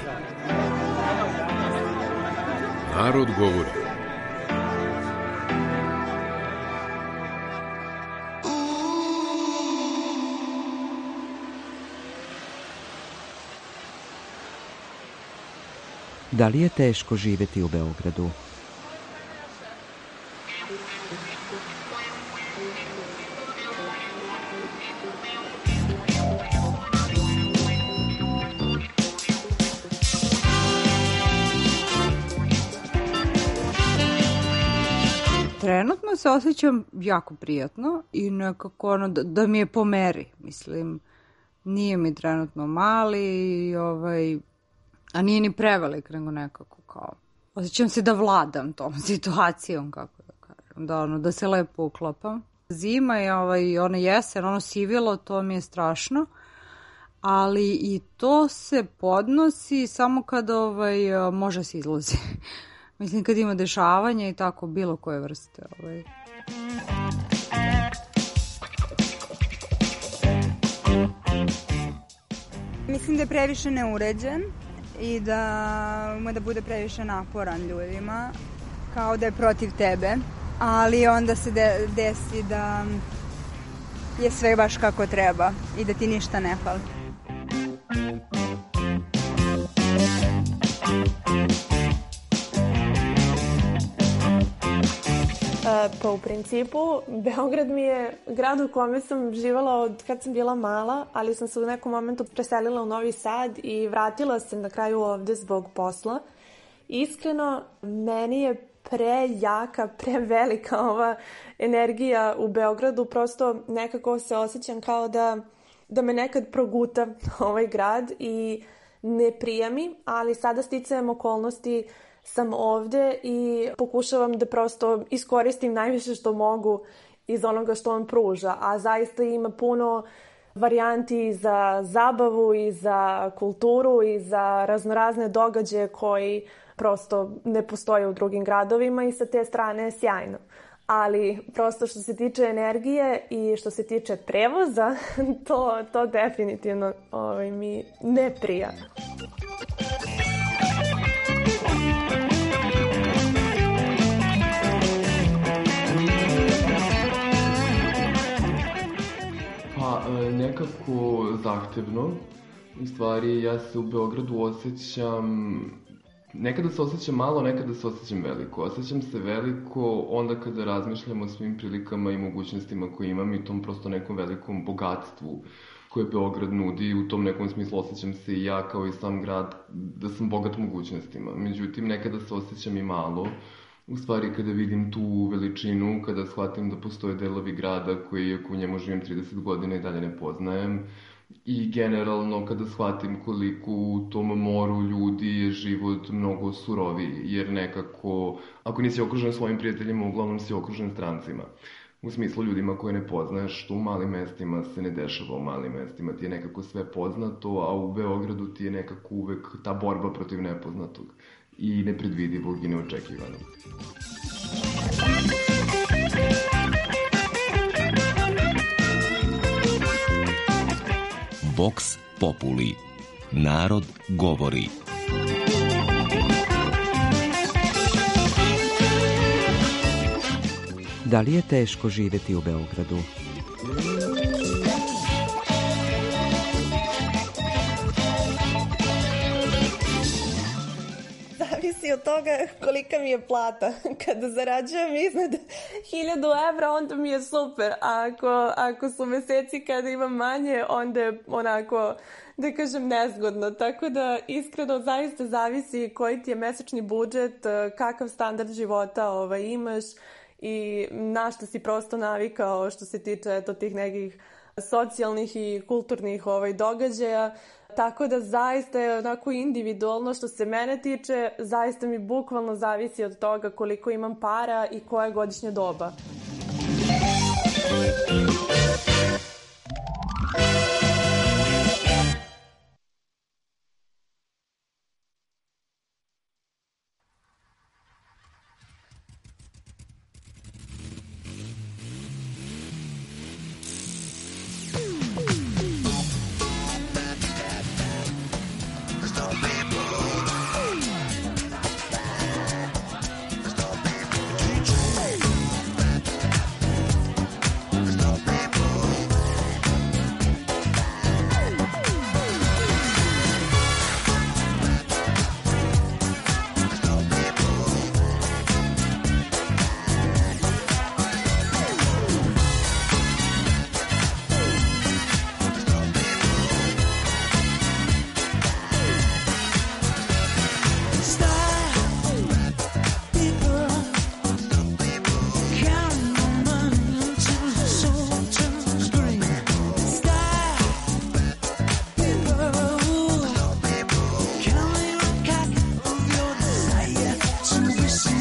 S10: Narod govori.
S2: Da li je teško živjeti u Beogradu?
S18: Trenutno se osjećam jako prijatno i nekako ono da, da mi je po meri, mislim, nije mi trenutno mali i ovaj, a nije ni prevelik, nego nekako kao, osjećam se da vladam tom situacijom, kako da kažem, da, ono, da se lepo uklapam. Zima je ovaj, ono jesen, ono sivilo, to mi je strašno, ali i to se podnosi samo kad ovaj, može se izlazi. Mislim, kad ima dešavanja i tako, bilo koje vrste. Ovaj.
S19: Mislim da je previše neuređen i da ume da bude previše naporan ljudima, kao da je protiv tebe, ali onda se de- desi da je sve baš kako treba i da ti ništa ne fali.
S23: Pa u principu, Beograd mi je grad u kome sam živala od kad sam bila mala, ali sam se u nekom momentu preselila u Novi Sad i vratila se na kraju ovde zbog posla. Iskreno, meni je prejaka, prevelika ova energija u Beogradu, prosto nekako se osjećam kao da, da me nekad proguta ovaj grad i ne prija mi, ali sada sticajem okolnosti sam ovde i pokušavam da prosto iskoristim najviše što mogu iz onoga što on pruža, a zaista ima puno varijanti za zabavu i za kulturu i za raznorazne događaje koji prosto ne postoje u drugim gradovima i sa te strane je sjajno. Ali prosto što se tiče energije i što se tiče prevoza, to, to definitivno ovaj, mi ne prija.
S24: Pa, nekako zahtevno. U stvari, ja se u Beogradu osjećam... Nekada se osjećam malo, nekada se osjećam veliko. Osjećam se veliko onda kada razmišljam o svim prilikama i mogućnostima koje imam i tom prosto nekom velikom bogatstvu koje Beograd nudi. U tom nekom smislu osjećam se i ja kao i sam grad da sam bogat mogućnostima. Međutim, nekada se osjećam i malo. U stvari, kada vidim tu veličinu, kada shvatim da postoje delovi grada koji, iako u njemu živim trideset godina i dalje ne poznajem, i generalno kada shvatim koliko u tom moru ljudi je život mnogo suroviji, jer nekako, ako nisi okružen svojim prijateljima, uglavnom si okružen strancima. U smislu ljudima koje ne poznaješ, što u malim mestima se ne dešava u malim mestima, ti je nekako sve poznato, a u Beogradu ti je nekako uvek ta borba protiv nepoznatog i nepredvidivog i neočekivanog.
S25: Vox Populi. Narod govori.
S2: Da li je teško živjeti u Beogradu?
S23: Zavisi od toga kolika mi je plata. Kada zarađujem iznad hiljadu evra, onda mi je super. A ako, ako su meseci kada imam manje, onda je onako, da kažem, nezgodno. Tako da, iskreno, zaista zavisi koji ti je mesečni budžet, kakav standard života ovaj, imaš i na što si prosto navikao što se tiče eto, tih nekih socijalnih i kulturnih ovaj, događaja. Tako da zaista je onako individualno što se mene tiče, zaista mi bukvalno zavisi od toga koliko imam para i koje godišnje doba.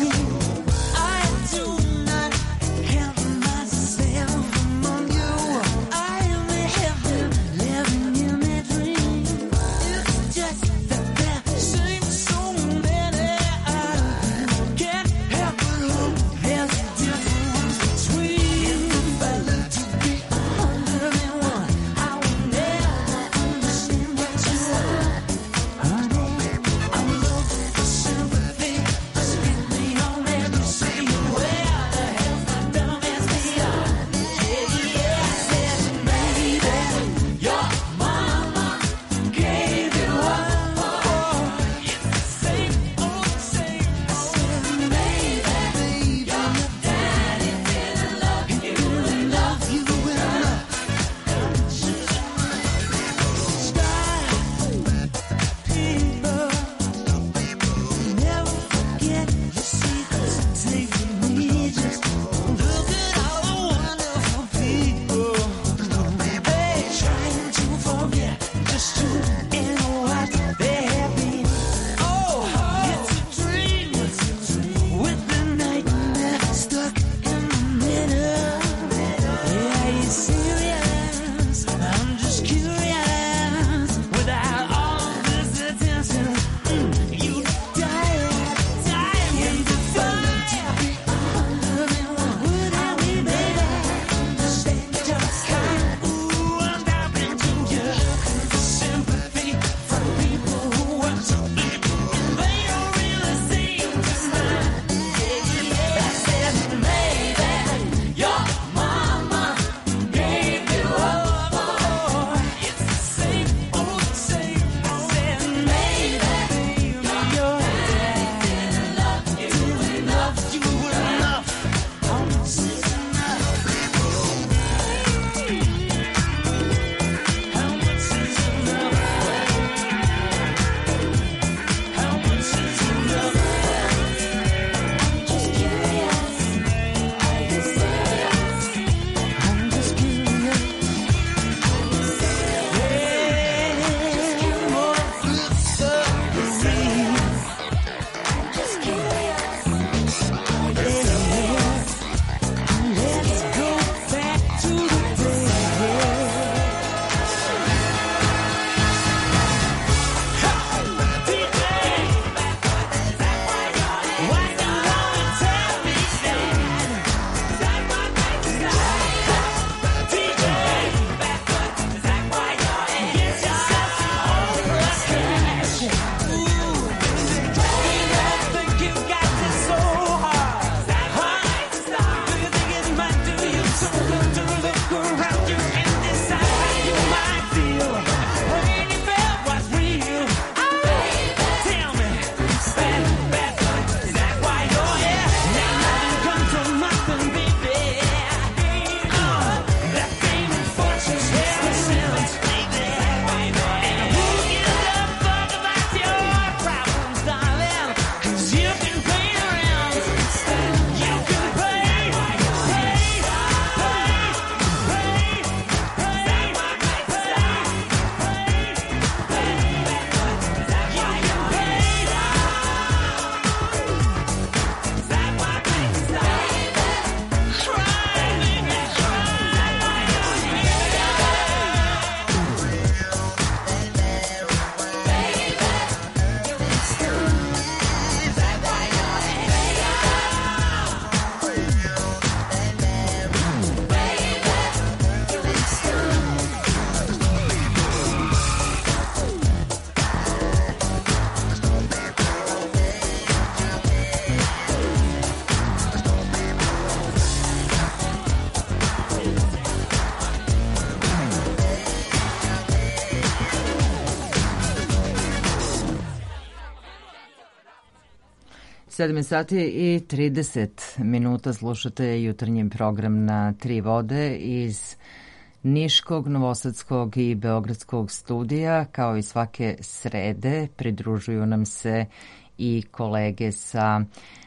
S7: sedam sati i trideset minuta slušate jutarnji program na Tri vode iz Niškog, Novosadskog i Beogradskog studija. Kao i svake srede pridružuju nam se i kolege sa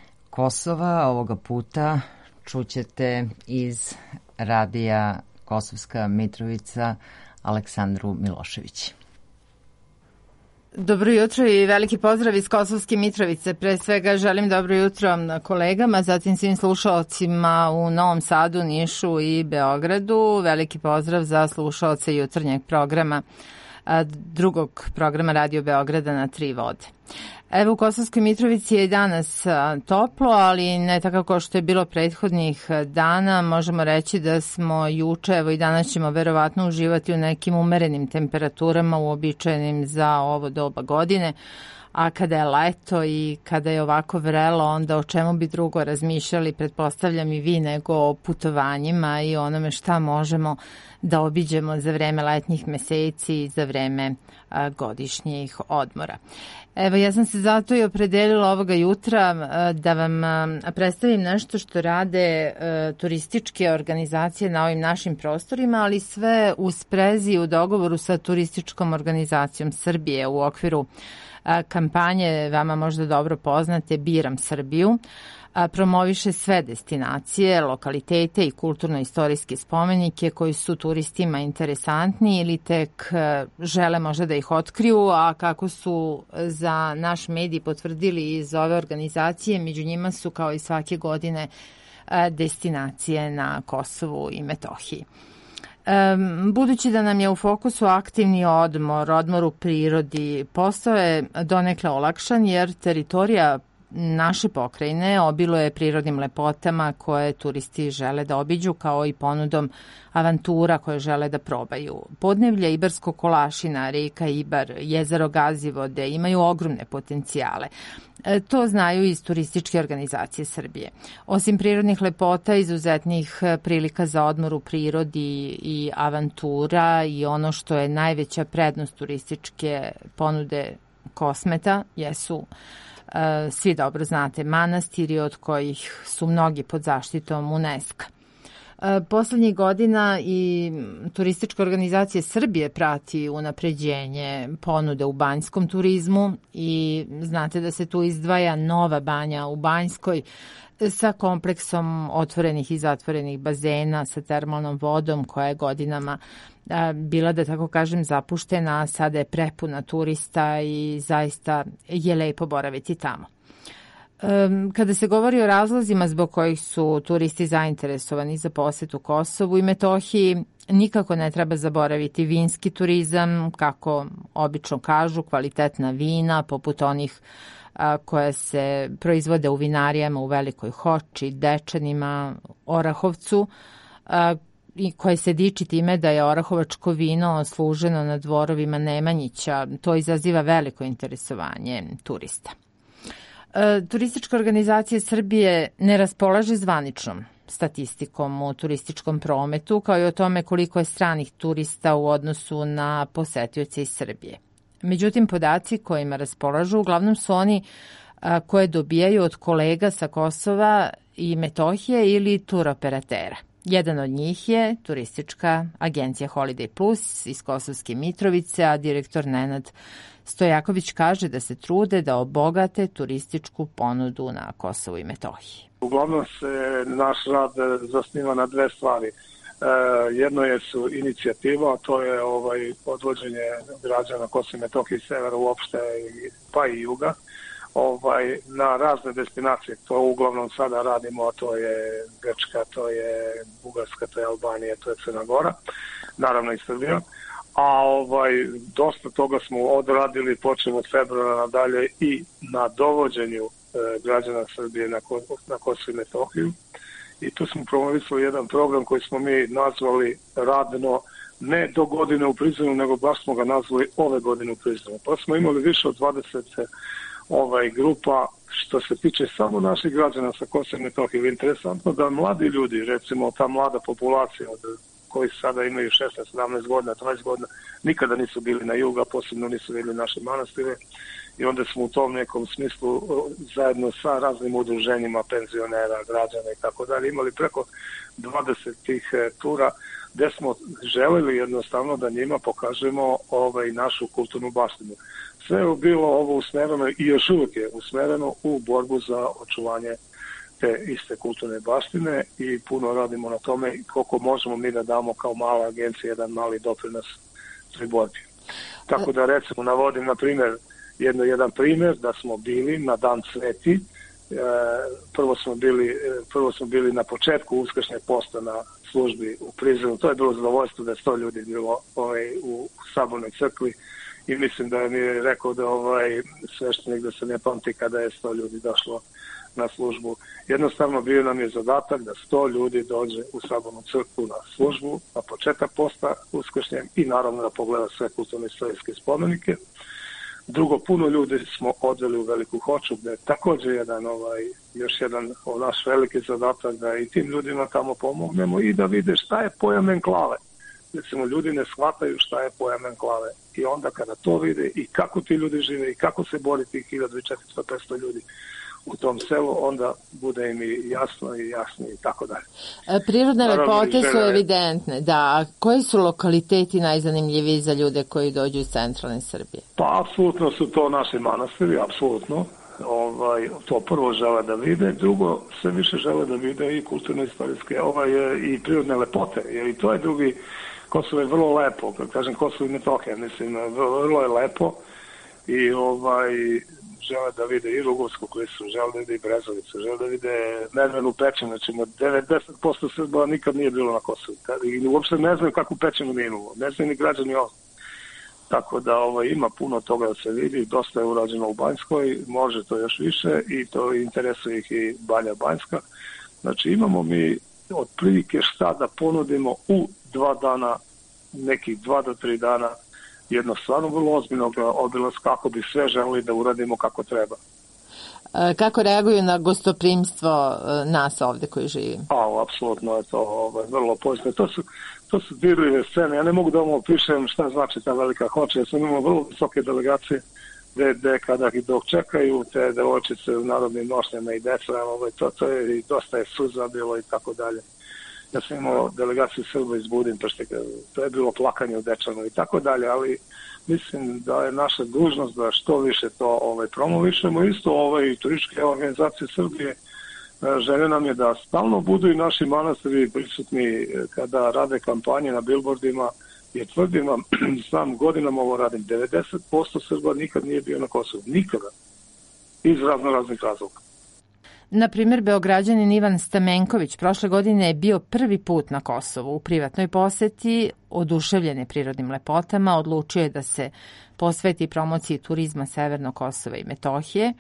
S7: Kosova. Ovoga puta čućete iz radija Kosovska Mitrovica Aleksandru Milošević.
S1: Dobro jutro i veliki pozdrav iz Kosovske Mitrovice. Pre svega želim dobro jutro kolegama, zatim svim slušaocima u Novom Sadu, Nišu i Beogradu. Veliki pozdrav za slušaoce jutarnjeg programa, drugog programa Radio Beograda na tri vode. Evo u Kosovskoj Mitrovici je i danas toplo, ali ne tako kao što je bilo prethodnih dana. Možemo reći da smo juče, evo i danas ćemo verovatno uživati u nekim umerenim temperaturama uobičajenim za ovo doba godine. A kada je leto i kada je ovako vrelo, onda o čemu bi drugo razmišljali, pretpostavljam i vi, nego o putovanjima i onome šta možemo da obiđemo za vreme letnjih meseci i za vreme a, godišnjih odmora. Evo, ja sam se zato i opredelila ovoga jutra a, da vam a, predstavim nešto što rade a, turističke organizacije na ovim našim prostorima, ali sve u sprezi u dogovoru sa Turističkom organizacijom Srbije u okviru kampanje, vama možda dobro poznate, Biram Srbiju, promoviše sve destinacije, lokalitete i kulturno-istorijske spomenike koji su turistima interesantni ili tek žele možda da ih otkriju, a kako su za naš medij potvrdili iz ove organizacije, među njima su kao i svake godine destinacije na Kosovu i Metohiji. Budući da nam je u fokusu aktivni odmor, odmor u prirodi, postao je donekle olakšan jer teritorija naše pokrajine obiluje prirodnim lepotama koje turisti žele da obiđu, kao i ponudom avantura koje žele da probaju. Podneblje Ibarsko-Kolašina, reka Ibar, jezero Gazivode imaju ogromne potencijale. To znaju iz Turističke organizacije Srbije. Osim prirodnih lepota, izuzetnih prilika za odmor u prirodi i avantura i ono što je najveća prednost turističke ponude Kosmeta jesu, svi dobro znate, manastiri od kojih su mnogi pod zaštitom UNESCO. Poslednjih godina i Turistička organizacija Srbije prati unapređenje ponude u banjskom turizmu i znate da se tu izdvaja nova banja u Banjskoj sa kompleksom otvorenih i zatvorenih bazena, sa termalnom vodom koja je godinama bila, da tako kažem, zapuštena, a sada je prepuna turista i zaista je lepo boraviti tamo. Kada se govori o razlozima zbog kojih su turisti zainteresovani za posetu Kosovu i Metohiji, nikako ne treba zaboraviti vinski turizam, kako obično kažu, kvalitetna vina, poput onih koje se proizvode u vinarijama u Velikoj Hoči, Dečanima, Orahovcu, i koje se diči time da je orahovačko vino služeno na dvorovima Nemanjića. To izaziva veliko interesovanje turista. Turistička organizacija Srbije ne raspolaže zvaničnom statistikom o turističkom prometu, kao i o tome koliko je stranih turista u odnosu na posetioce iz Srbije. Međutim, podaci kojima raspolažu uglavnom su oni koje dobijaju od kolega sa Kosova i Metohije ili turoperatera. Jedan od njih je turistička agencija Holiday Plus iz Kosovske Mitrovice, a direktor Nenad Stojaković kaže da se trude da obogate turističku ponudu na Kosovu i Metohiji.
S4: Uglavnom se naš rad zasniva na dve stvari. E, jedno je su inicijativa, a to je ovaj odvođenje građana Kosova i Metohije i severa uopšte, pa i juga, ovaj, na razne destinacije. To uglavnom sada radimo, a to je Grčka, to je Bugarska, to je Albanija, to je Crna Gora, naravno i Srbija. A ovaj, dosta toga smo odradili, počeo od februara nadalje i na dovođenju e, građana Srbije na, na Kosovo i Metohiju. I tu smo promovisali jedan program koji smo mi nazvali radno ne do godine u Prizrenu, nego baš smo ga nazvali ove godine u Prizrenu. Pa smo imali više od dvadeset ovaj, grupa što se tiče samo naših građana sa Kosova i Metohije. Interesantno da mladi ljudi, recimo ta mlada populacija od koji sada imaju šesnaest sedamnaest godina, dvadeset godina, nikada nisu bili na juga, posebno nisu vidjeli naše manastire i onda smo u tom nekom smislu zajedno sa raznim udruženjima penzionera, građana i tako dalje imali preko dvadeset tih tura gde smo želeli jednostavno da njima pokažemo ovaj, našu kulturnu baštinu. Sve je bilo ovo usmereno i još uvijek je usmereno u borbu za očuvanje te iste kulturne baštine i puno radimo na tome koliko možemo mi da damo kao mala agencija jedan mali doprinos toj borbi. Tako da recimo navodim na primjer jedno jedan primjer da smo bili na Dan Sveti. E, prvo smo bili prvo smo bili na početku uskršnjeg posta na službi u Prizrenu. To je bilo zadovoljstvo da je sto ljudi bilo ovaj, u sabornoj crkvi i mislim da je mi rekao da ovaj sveštenik da se ne pamti kada je sto ljudi došlo na službu. Jednostavno bio nam je zadatak da sto ljudi dođe u sabornu crkvu na službu, na početak posta uskršnjeg i naravno da pogleda sve kulturno-istorijske spomenike. Drugo, puno ljudi smo odveli u Veliku Hoču, gde je također jedan, ovaj, još jedan o, naš veliki zadatak da i tim ljudima tamo pomognemo i da vide šta je pojam enklave. Recimo, ljudi ne shvataju šta je pojam enklave i onda kada to vide i kako ti ljudi žive i kako se bori tih hiljadu četiristo do petsto ljudi u tom selu, onda bude im i jasno i jasno i tako dalje.
S1: Prirodne
S4: Naravno,
S1: lepote su
S4: žele...
S1: evidentne, da. A koji su lokaliteti najzanimljiviji za ljude koji dođu iz centralne Srbije?
S4: Pa, apsolutno su to naši manastiri, apsolutno. Ovaj, to prvo žele da vide, drugo sve više žele da vide i kulturno-istorijske ovaj, i prirodne lepote, jer i to je drugi, Kosovo je vrlo lepo, kad kažem Kosovo i Metohija, mislim, vrlo je lepo i ovaj, žele da vide i Rugovsku klisu, žele da vide i Brezovicu, žele da vide Medvenu pećinu, znači devedeset posto Srba nikad nije bilo na Kosovu i uopšte ne znaju kakvu pećinu mi imamo, ne znaju ni građani ovdje. Tako da ovaj, ima puno toga da se vidi, dosta je urađeno u Banjskoj, može to još više i to interesuje ih i Banja Banjska. Znači imamo mi otprilike šta da ponudimo u dva dana, nekih dva do tri dana, jedno stvarno vrlo ozbiljnog obilaska kako bi sve želeli da uradimo kako treba.
S1: Kako reaguju na gostoprimstvo nas ovde koji živimo?
S4: A, apsolutno je to ovaj, vrlo pozitivno. To su, to su dirljive scene. Ja ne mogu da vam opišem šta znači ta Velika Hoča. Ja sam imao vrlo visoke delegacije gde, gde kada ih dok čekaju te devojčice u narodnim nošnjama i deca, ovaj, to, to je i dosta je suza bilo i tako dalje. Ja sam imao delegaciju Srba iz Budimpešte, to je bilo plakanje u Dečanu i tako dalje, ali mislim da je naša dužnost da što više to ovaj, promovišemo. Isto ovaj, turističke organizacije Srbije želje nam je da stalno budu i naši manastiri prisutni kada rade kampanje na billboardima, jer tvrdim vam, sam godinama ovo radim, devedeset posto Srba nikad nije bio na Kosovu, nikada, iz razno raznih razloga.
S1: Na primjer, Beograđanin Ivan Stamenković prošle godine je bio prvi put na Kosovu u privatnoj poseti, oduševljene prirodnim lepotama, odlučio je da se posveti promociji turizma Severnog Kosova i Metohije.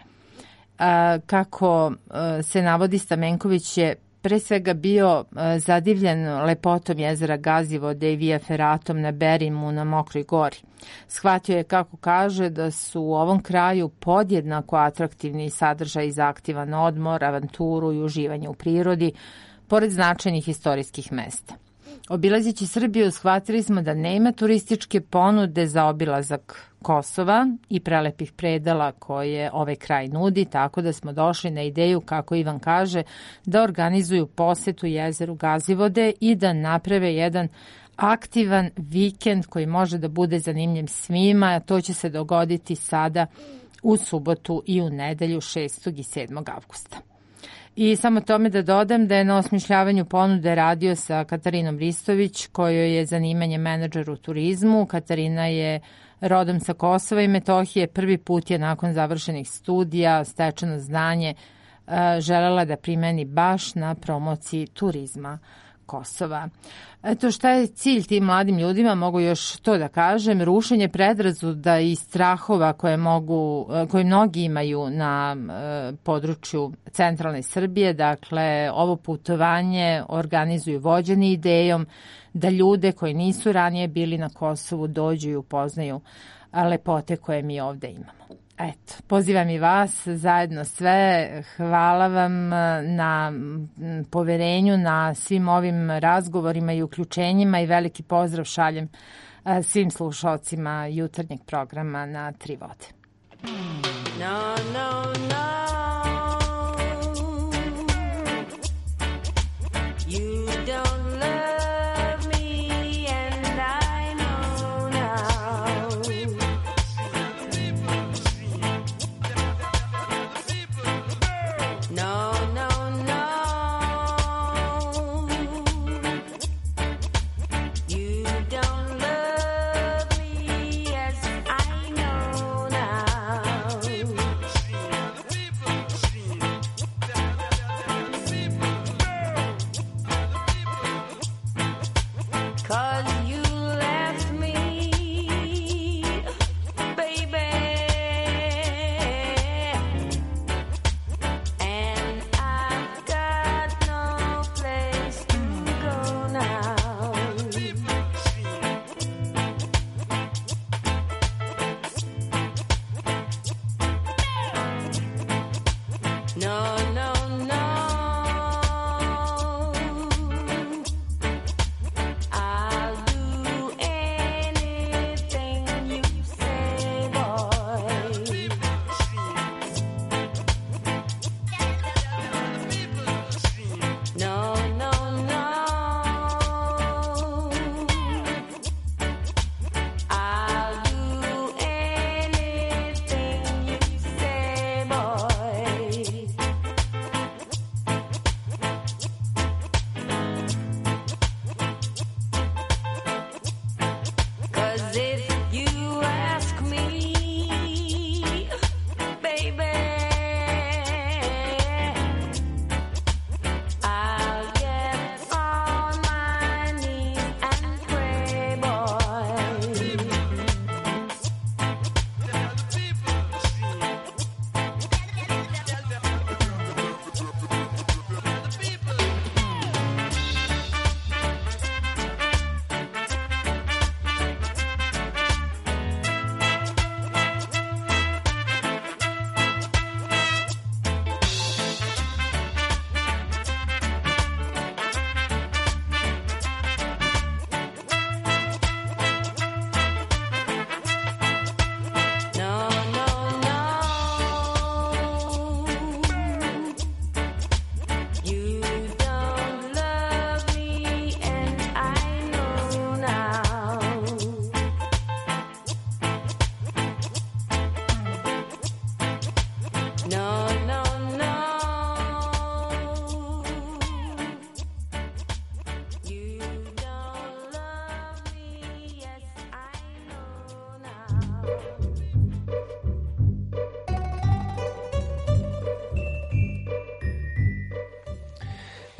S1: Kako se navodi, Stamenković je pre svega bio zadivljen lepotom jezera Gazivode i Via Feratom na Berimu na Mokroj gori. Shvatio je, kako kaže, da su u ovom kraju podjednako atraktivni sadržaj za aktivan odmor, avanturu i uživanje u prirodi, pored značajnih istorijskih mesta. Obilazeći Srbiju, shvatili smo da nema turističke ponude za obilazak Kosova i prelepih predela koje ovaj kraj nudi, tako da smo došli na ideju, kako Ivan kaže, da organizuju posetu jezeru Gazivode i da naprave jedan aktivan vikend koji može da bude zanimljiv svima, a to će se dogoditi sada u subotu i u nedelju šestog i sedmog avgusta. I samo tome da dodam da je na osmišljavanju ponude radio sa Katarinom Ristović, kojoj je zanimanje menadžer u turizmu. Katarina je rodom sa Kosova i Metohije, prvi put je nakon završenih studija stečeno znanje želela da primeni baš na promociji turizma Kosova. Eto, šta je cilj tim mladim ljudima, mogu još to da kažem, rušenje predrazuda i strahova koje, mogu, koje mnogi imaju na e, području centralne Srbije. Dakle, ovo putovanje organizuju vođeni idejom da ljude koji nisu ranije bili na Kosovu dođu i upoznaju lepote koje mi ovde imamo. Eto, pozivam i vas zajedno sve. Hvala vam na poverenju, na svim ovim razgovorima i uključenjima i veliki pozdrav šaljem svim slušalcima jutarnjeg programa na Tri vode.
S5: No, no, no. You don't love me and I know now. No, no, no. You don't love me as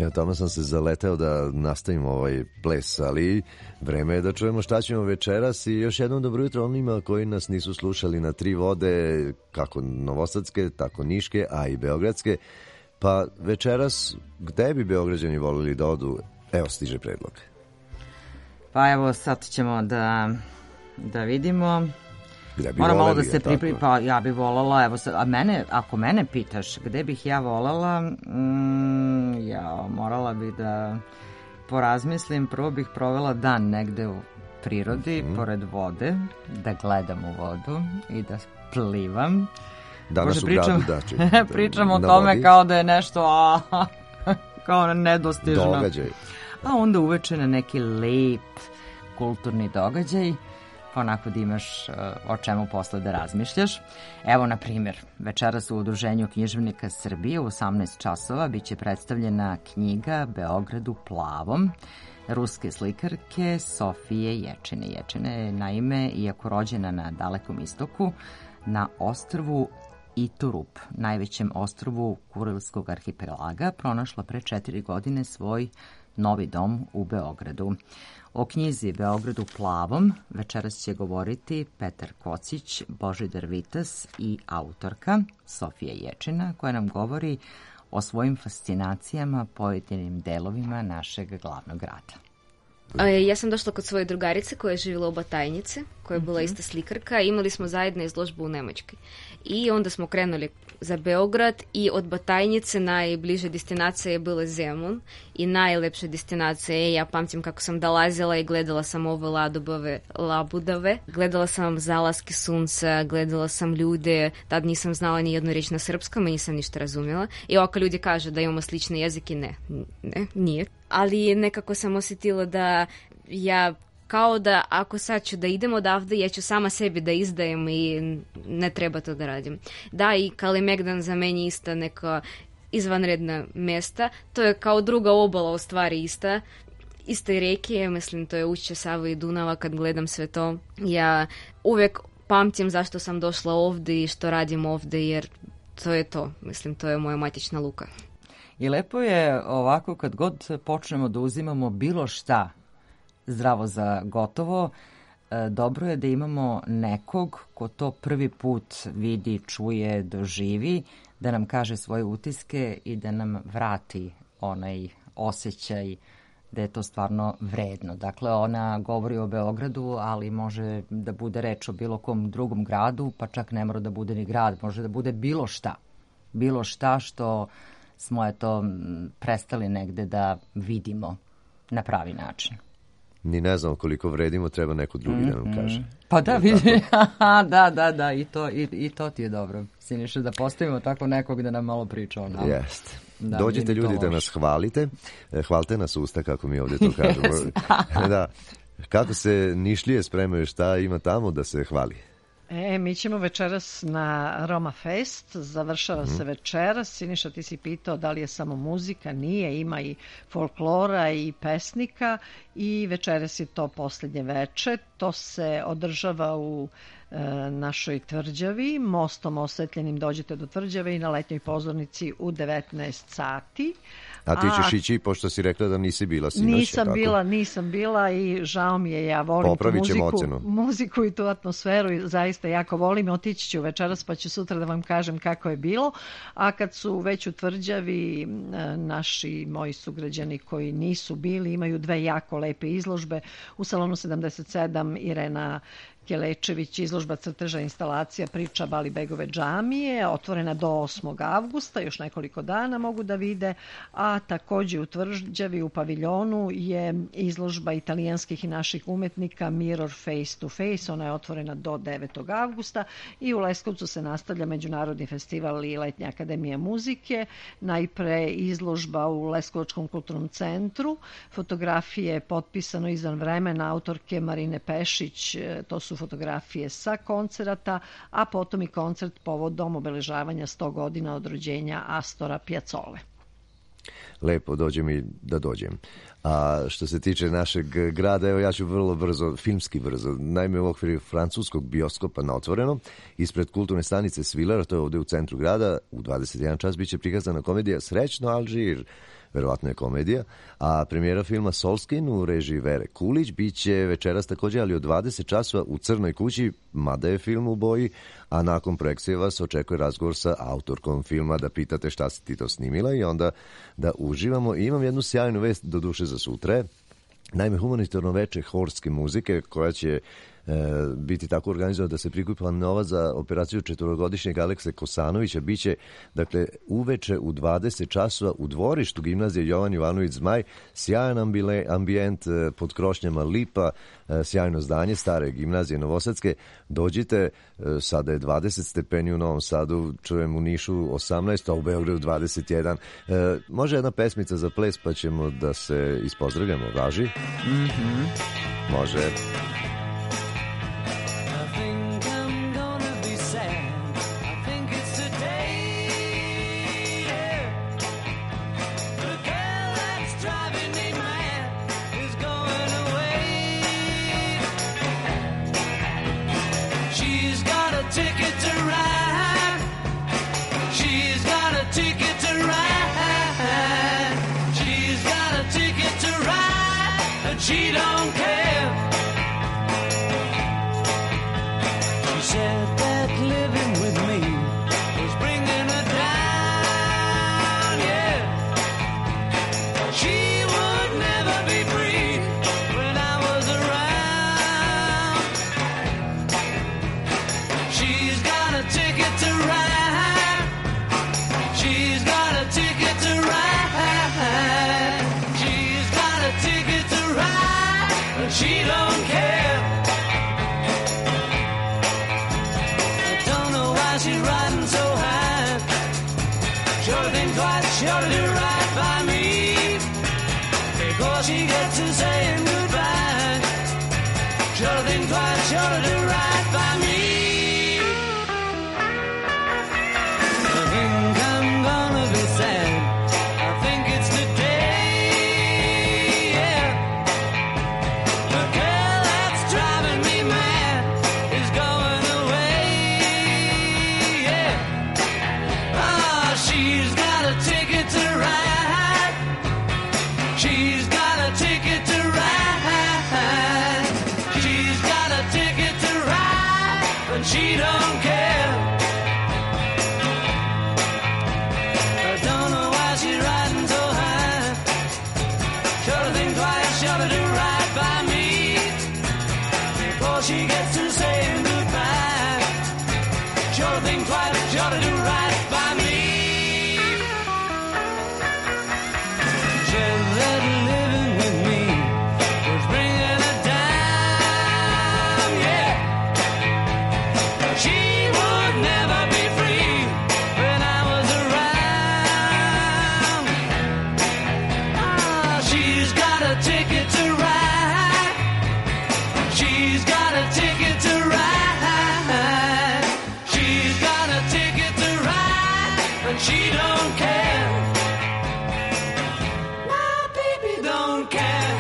S6: Evo, tamo sam se zaleteo da nastavimo ovaj ples, ali vreme je da čujemo šta ćemo večeras i još jednom dobro jutro onima koji nas nisu slušali na tri vode, kako novosadske, tako niške, a i beogradske. Pa večeras, gde bi Beograđani volili da odu? Evo, stiže predlog.
S7: Pa evo, sad ćemo da, da vidimo.
S6: Gde bi
S7: Moram malo da
S6: voleli,
S7: se
S6: je tako?
S7: pripremi, pa ja bi volala, evo, sa- a mene, ako mene pitaš gde bih ja volala, mm, ja morala bih da porazmislim, prvo bih provela dan negde u prirodi, pored vode, da gledam u vodu i da plivam.
S6: Danas
S7: Možda
S6: u gradu,
S7: pričam-
S6: da, će- da,
S7: pričam o
S6: na
S7: tome
S6: vodi.
S7: kao da je nešto a, kao nedostižno.
S6: Događaj.
S7: A onda uveče na neki lep kulturni događaj, pa onako da imaš uh, o čemu posle da razmišljaš. Evo, na primjer, večeras u Udruženju književnika Srbije u osamnaest časova biće predstavljena knjiga Beograd u plavom ruske slikarke Sofije Ječine. Ječina je, naime, iako rođena na Dalekom istoku, na ostrvu Iturup, najvećem ostrvu Kurilskog arhipelaga, pronašla pre četiri godine svoj novi dom u Beogradu. O knjizi Beogradu plavom večeras će govoriti Petar Kocić, Božidar Vitas i autorka Sofija Ječina, koja nam govori o svojim fascinacijama pojedinim delovima našeg glavnog grada.
S8: E, Ja sam došla kod svoje drugarice koja je živjela u Batajnici, koja je bila
S7: Mhm.
S8: ista slikarka. Imali smo zajedno izložbu u Nemačkoj. I onda smo krenuli za Beograd i od Batajnice najbliža destinacija je bila Zemun i najlepša destinacija je, ja pamtim kako sam dolazila i gledala sam ove ladubove, labudove, gledala sam zalaske sunca, gledala sam ljude, tad nisam znala ni jednu reč na srpskom i nisam ništa razumjela. I ovako ljudi kažu da imamo slične jezike, ne, ne, nije. Ali nekako sam osjetila da ja kao da ako sad ću da idem odavde, ja ću sama sebi da izdajem i ne treba to da radim. Da, i Kalemegdan za meni ista neka izvanredna mesta. To je kao druga obala u stvari ista. Iste reke, mislim, to je ušće Save i Dunava kad gledam sve to. Ja uvijek pamtim zašto sam došla ovde i što radim ovde, jer to je to. Mislim, to je moja matična luka.
S7: I lepo je ovako kad god počnemo da uzimamo bilo šta zdravo za gotovo, e, dobro je da imamo nekog ko to prvi put vidi, čuje, doživi, da nam kaže svoje utiske i da nam vrati onaj osjećaj da je to stvarno vredno. Dakle, ona govori o Beogradu, ali može da bude reč o bilo kom drugom gradu, pa čak ne mora da bude ni grad, može da bude bilo šta. Bilo šta što smo eto m, prestali negde da vidimo na pravi način.
S6: Ni ne znamo koliko vredimo, treba neko drugi da nam kaže.
S7: Pa da,
S6: Je
S7: vidi,
S6: tako?
S7: da, da, da, i to, i, i to ti je dobro. Siniša, da postavimo tako nekog da nam malo priča o nama.
S6: Jeste.
S7: Da,
S6: Dođite
S7: nije to
S6: ljudi da
S7: loše.
S6: nas hvalite. E, Hvalite nas usta, kako mi ovdje to kažemo. Da. Kako se Nišlije spremaju, šta ima tamo da se hvali?
S9: E, mi ćemo večeras na Roma Fest, završava se večeras. Siniša, ti si pitao da li je samo muzika, nije, ima i folklora i pesnika i večeras je to posljednje veče. To se održava u e, našoj tvrđavi, mostom osvetljenim dođete do tvrđave i na letnjoj pozornici u devetnaest sati.
S6: A ti ćeš ići, pošto si rekla da nisi bila sinoć.
S9: Nisam
S6: tako?
S9: bila, nisam bila i žao mi je, ja volim tu
S6: Popravit ćemo
S9: muziku,
S6: ocenu.
S9: muziku i tu atmosferu i zaista jako volim. Otići ću večeras pa ću sutra da vam kažem kako je bilo. A kad su već u tvrđavi, e, naši moji sugrađani koji nisu bili imaju dve jako lepe izložbe. U salonu sedamdeset sedam Irena Kelečević, izložba crteža, instalacija, priča Balibegove džamije, otvorena do osmog avgusta, još nekoliko dana mogu da vide, a također u Tvrđavi u paviljonu je izložba italijanskih i naših umetnika Mirror Face to Face, ona je otvorena do devetog avgusta i u Leskovcu se nastavlja Međunarodni festival i Letnja akademija muzike, najpre izložba u Leskovačkom kulturnom centru, fotografije potpisano izvan vremena autorke Marine Pešić, to su fotografije sa koncerata, a potom i koncert povodom obeležavanja sto godina od rođenja Astora Piazzole.
S6: Lepo, dođem i da dođem. A što se tiče našeg grada, evo ja ću vrlo brzo, filmski brzo, naime u okviru francuskog bioskopa na otvorenom, ispred kulturne stanice Svilara, to je ovdje u centru grada, u dvadeset jedan čas biće prikazana komedija Srećno Alžir. verovatno je komedija, a premijera filma Solskin u režiji Vere Kulić biće večeras takođe, ali od dvadeset časova u Crnoj kući, mada je film u boji, a nakon projekcije vas očekuje razgovor sa autorkom filma da pitate šta si ti to snimila i onda da uživamo. I imam jednu sjajnu vest do duše za sutra. Naime, humanitarno veče horske muzike koja će e, biti tako organizovana da se prikupa novac za operaciju četvorogodišnjeg Alekse Kosanovića. Biće, dakle, uveče u dvadeset časova u dvorištu gimnazije Jovan Ivanović Zmaj, sjajan ambile, ambijent e, pod krošnjama lipa, e, sjajno zdanje stare gimnazije Novosadske. Dođite, e, sada je dvadeset stepeni u Novom Sadu, čujem u Nišu osamnaest, a u Beogradu dvadeset jedan. E, može jedna pesmica za ples pa ćemo da se ispozdravljamo, važi?
S7: Mhm.
S6: Može.
S5: She don't care. She said that living with me was bringing her down, yeah. She would never be free when I was around. She's got a ticket to ride. She's got a ticket to ride. She's got a ticket to ride, but she don't care. I don't know why she's riding so high. Sure think twice, sure to do right by me, before she gets to saying goodbye. Sure think twice, sure to do right by me. I think I'm gonna be sad. I think it's today, yeah. The girl that's driving me mad is going away, yeah. Ah, she's got a ticket to ride. She's got a ticket to ride. She's got a ticket to ride, but she don't care. I don't know why she's riding so high. Sure to think twice, sure to do right by me, before she gets to saying goodbye. Sure to think twice, sure to do right by me. Said that living with me was bringing her down, yeah. She would never be free when I was around. Ah, she's got a ticket to ride. She's got a ticket to ride. She's got a ticket to ride, but she don't care. My baby don't care.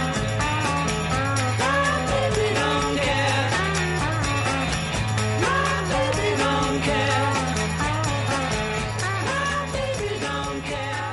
S5: My baby don't care. My baby don't care. My baby don't care.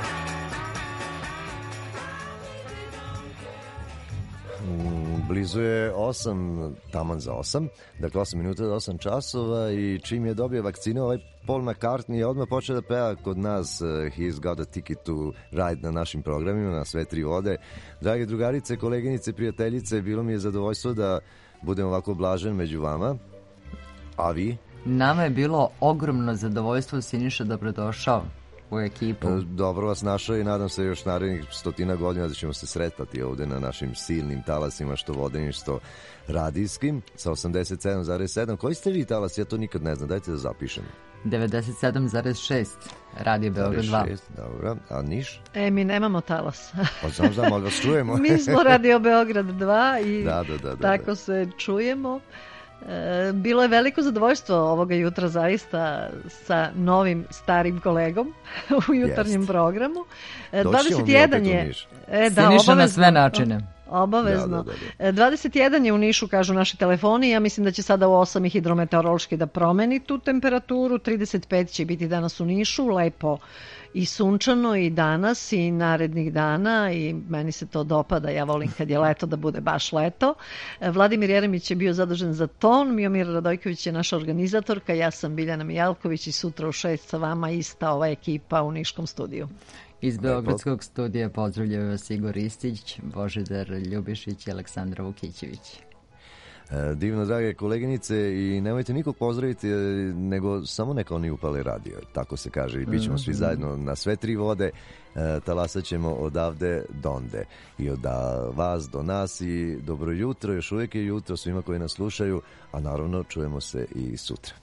S6: Mm, Blizu je osam, taman za osam, dakle osam minuta do osam časova i čim je dobio vakcine, ovaj Paul McCartney je odmah počeo da peva kod nas uh, He's got a ticket to ride na našim programima, na sve tri vode. Drage drugarice, koleginice, prijateljice, bilo mi je zadovoljstvo da budem ovako blažen među vama. A vi?
S7: Nama je bilo ogromno zadovoljstvo, Siniša, dobrodošao u ekipu.
S6: E, Dobro vas našao i nadam se još narednih stotina godina da ćemo se sretati ovde na našim silnim talasima, što vodenim, što radijskim, sa osamdeset sedam zarez sedam. Koji ste vi talas? Ja to nikad ne znam, dajte da zapišem.
S7: devedeset sedam zarez šest, Radio Beograd dva.
S6: Dobro, a Niš?
S9: E, mi nemamo talas.
S6: Pa znam, znam, ali vas čujemo.
S9: Mi smo Radio Beograd dva i
S6: Da, da, da, da,
S9: tako
S6: da.
S9: se čujemo. E, bilo je veliko zadovoljstvo ovoga jutra zaista sa novim starim kolegom u jutarnjem
S7: Jest.
S9: programu. E,
S7: Doći ćemo
S9: dvadeset
S7: mi
S9: jedan
S7: opet u
S9: je...
S7: Niš.
S9: E, da,
S7: Siniša na
S9: obavezno.
S7: sve načine.
S9: Obavezno.
S6: Da, da, da, da.
S9: dvadeset jedan je u Nišu, kažu naši telefoni. Ja mislim da će sada u osam i hidrometeorološki da promeni tu temperaturu. trideset pet će biti danas u Nišu, lepo i sunčano i danas i narednih dana i meni se to dopada. Ja volim kad je leto da bude baš leto. Vladimir Jeremić je bio zadužen za ton, Miomir Radojković je naša organizatorka, ja sam Biljana Mijalković i sutra u šest sa vama ista ova ekipa u Niškom studiju.
S7: Iz Beogradskog studija pozdravljaju vas Igor Ristić, Božidar Ljubišić i Aleksandra Vukićević.
S6: Divno, drage koleginice, i nemojte nikog pozdraviti, nego samo neka oni upale radio, tako se kaže, i bit ćemo svi zajedno na sve tri vode, talasat ćemo odavde donde i od vas do nas i dobro jutro, još uvijek je jutro svima koji nas slušaju, a naravno čujemo se i sutra.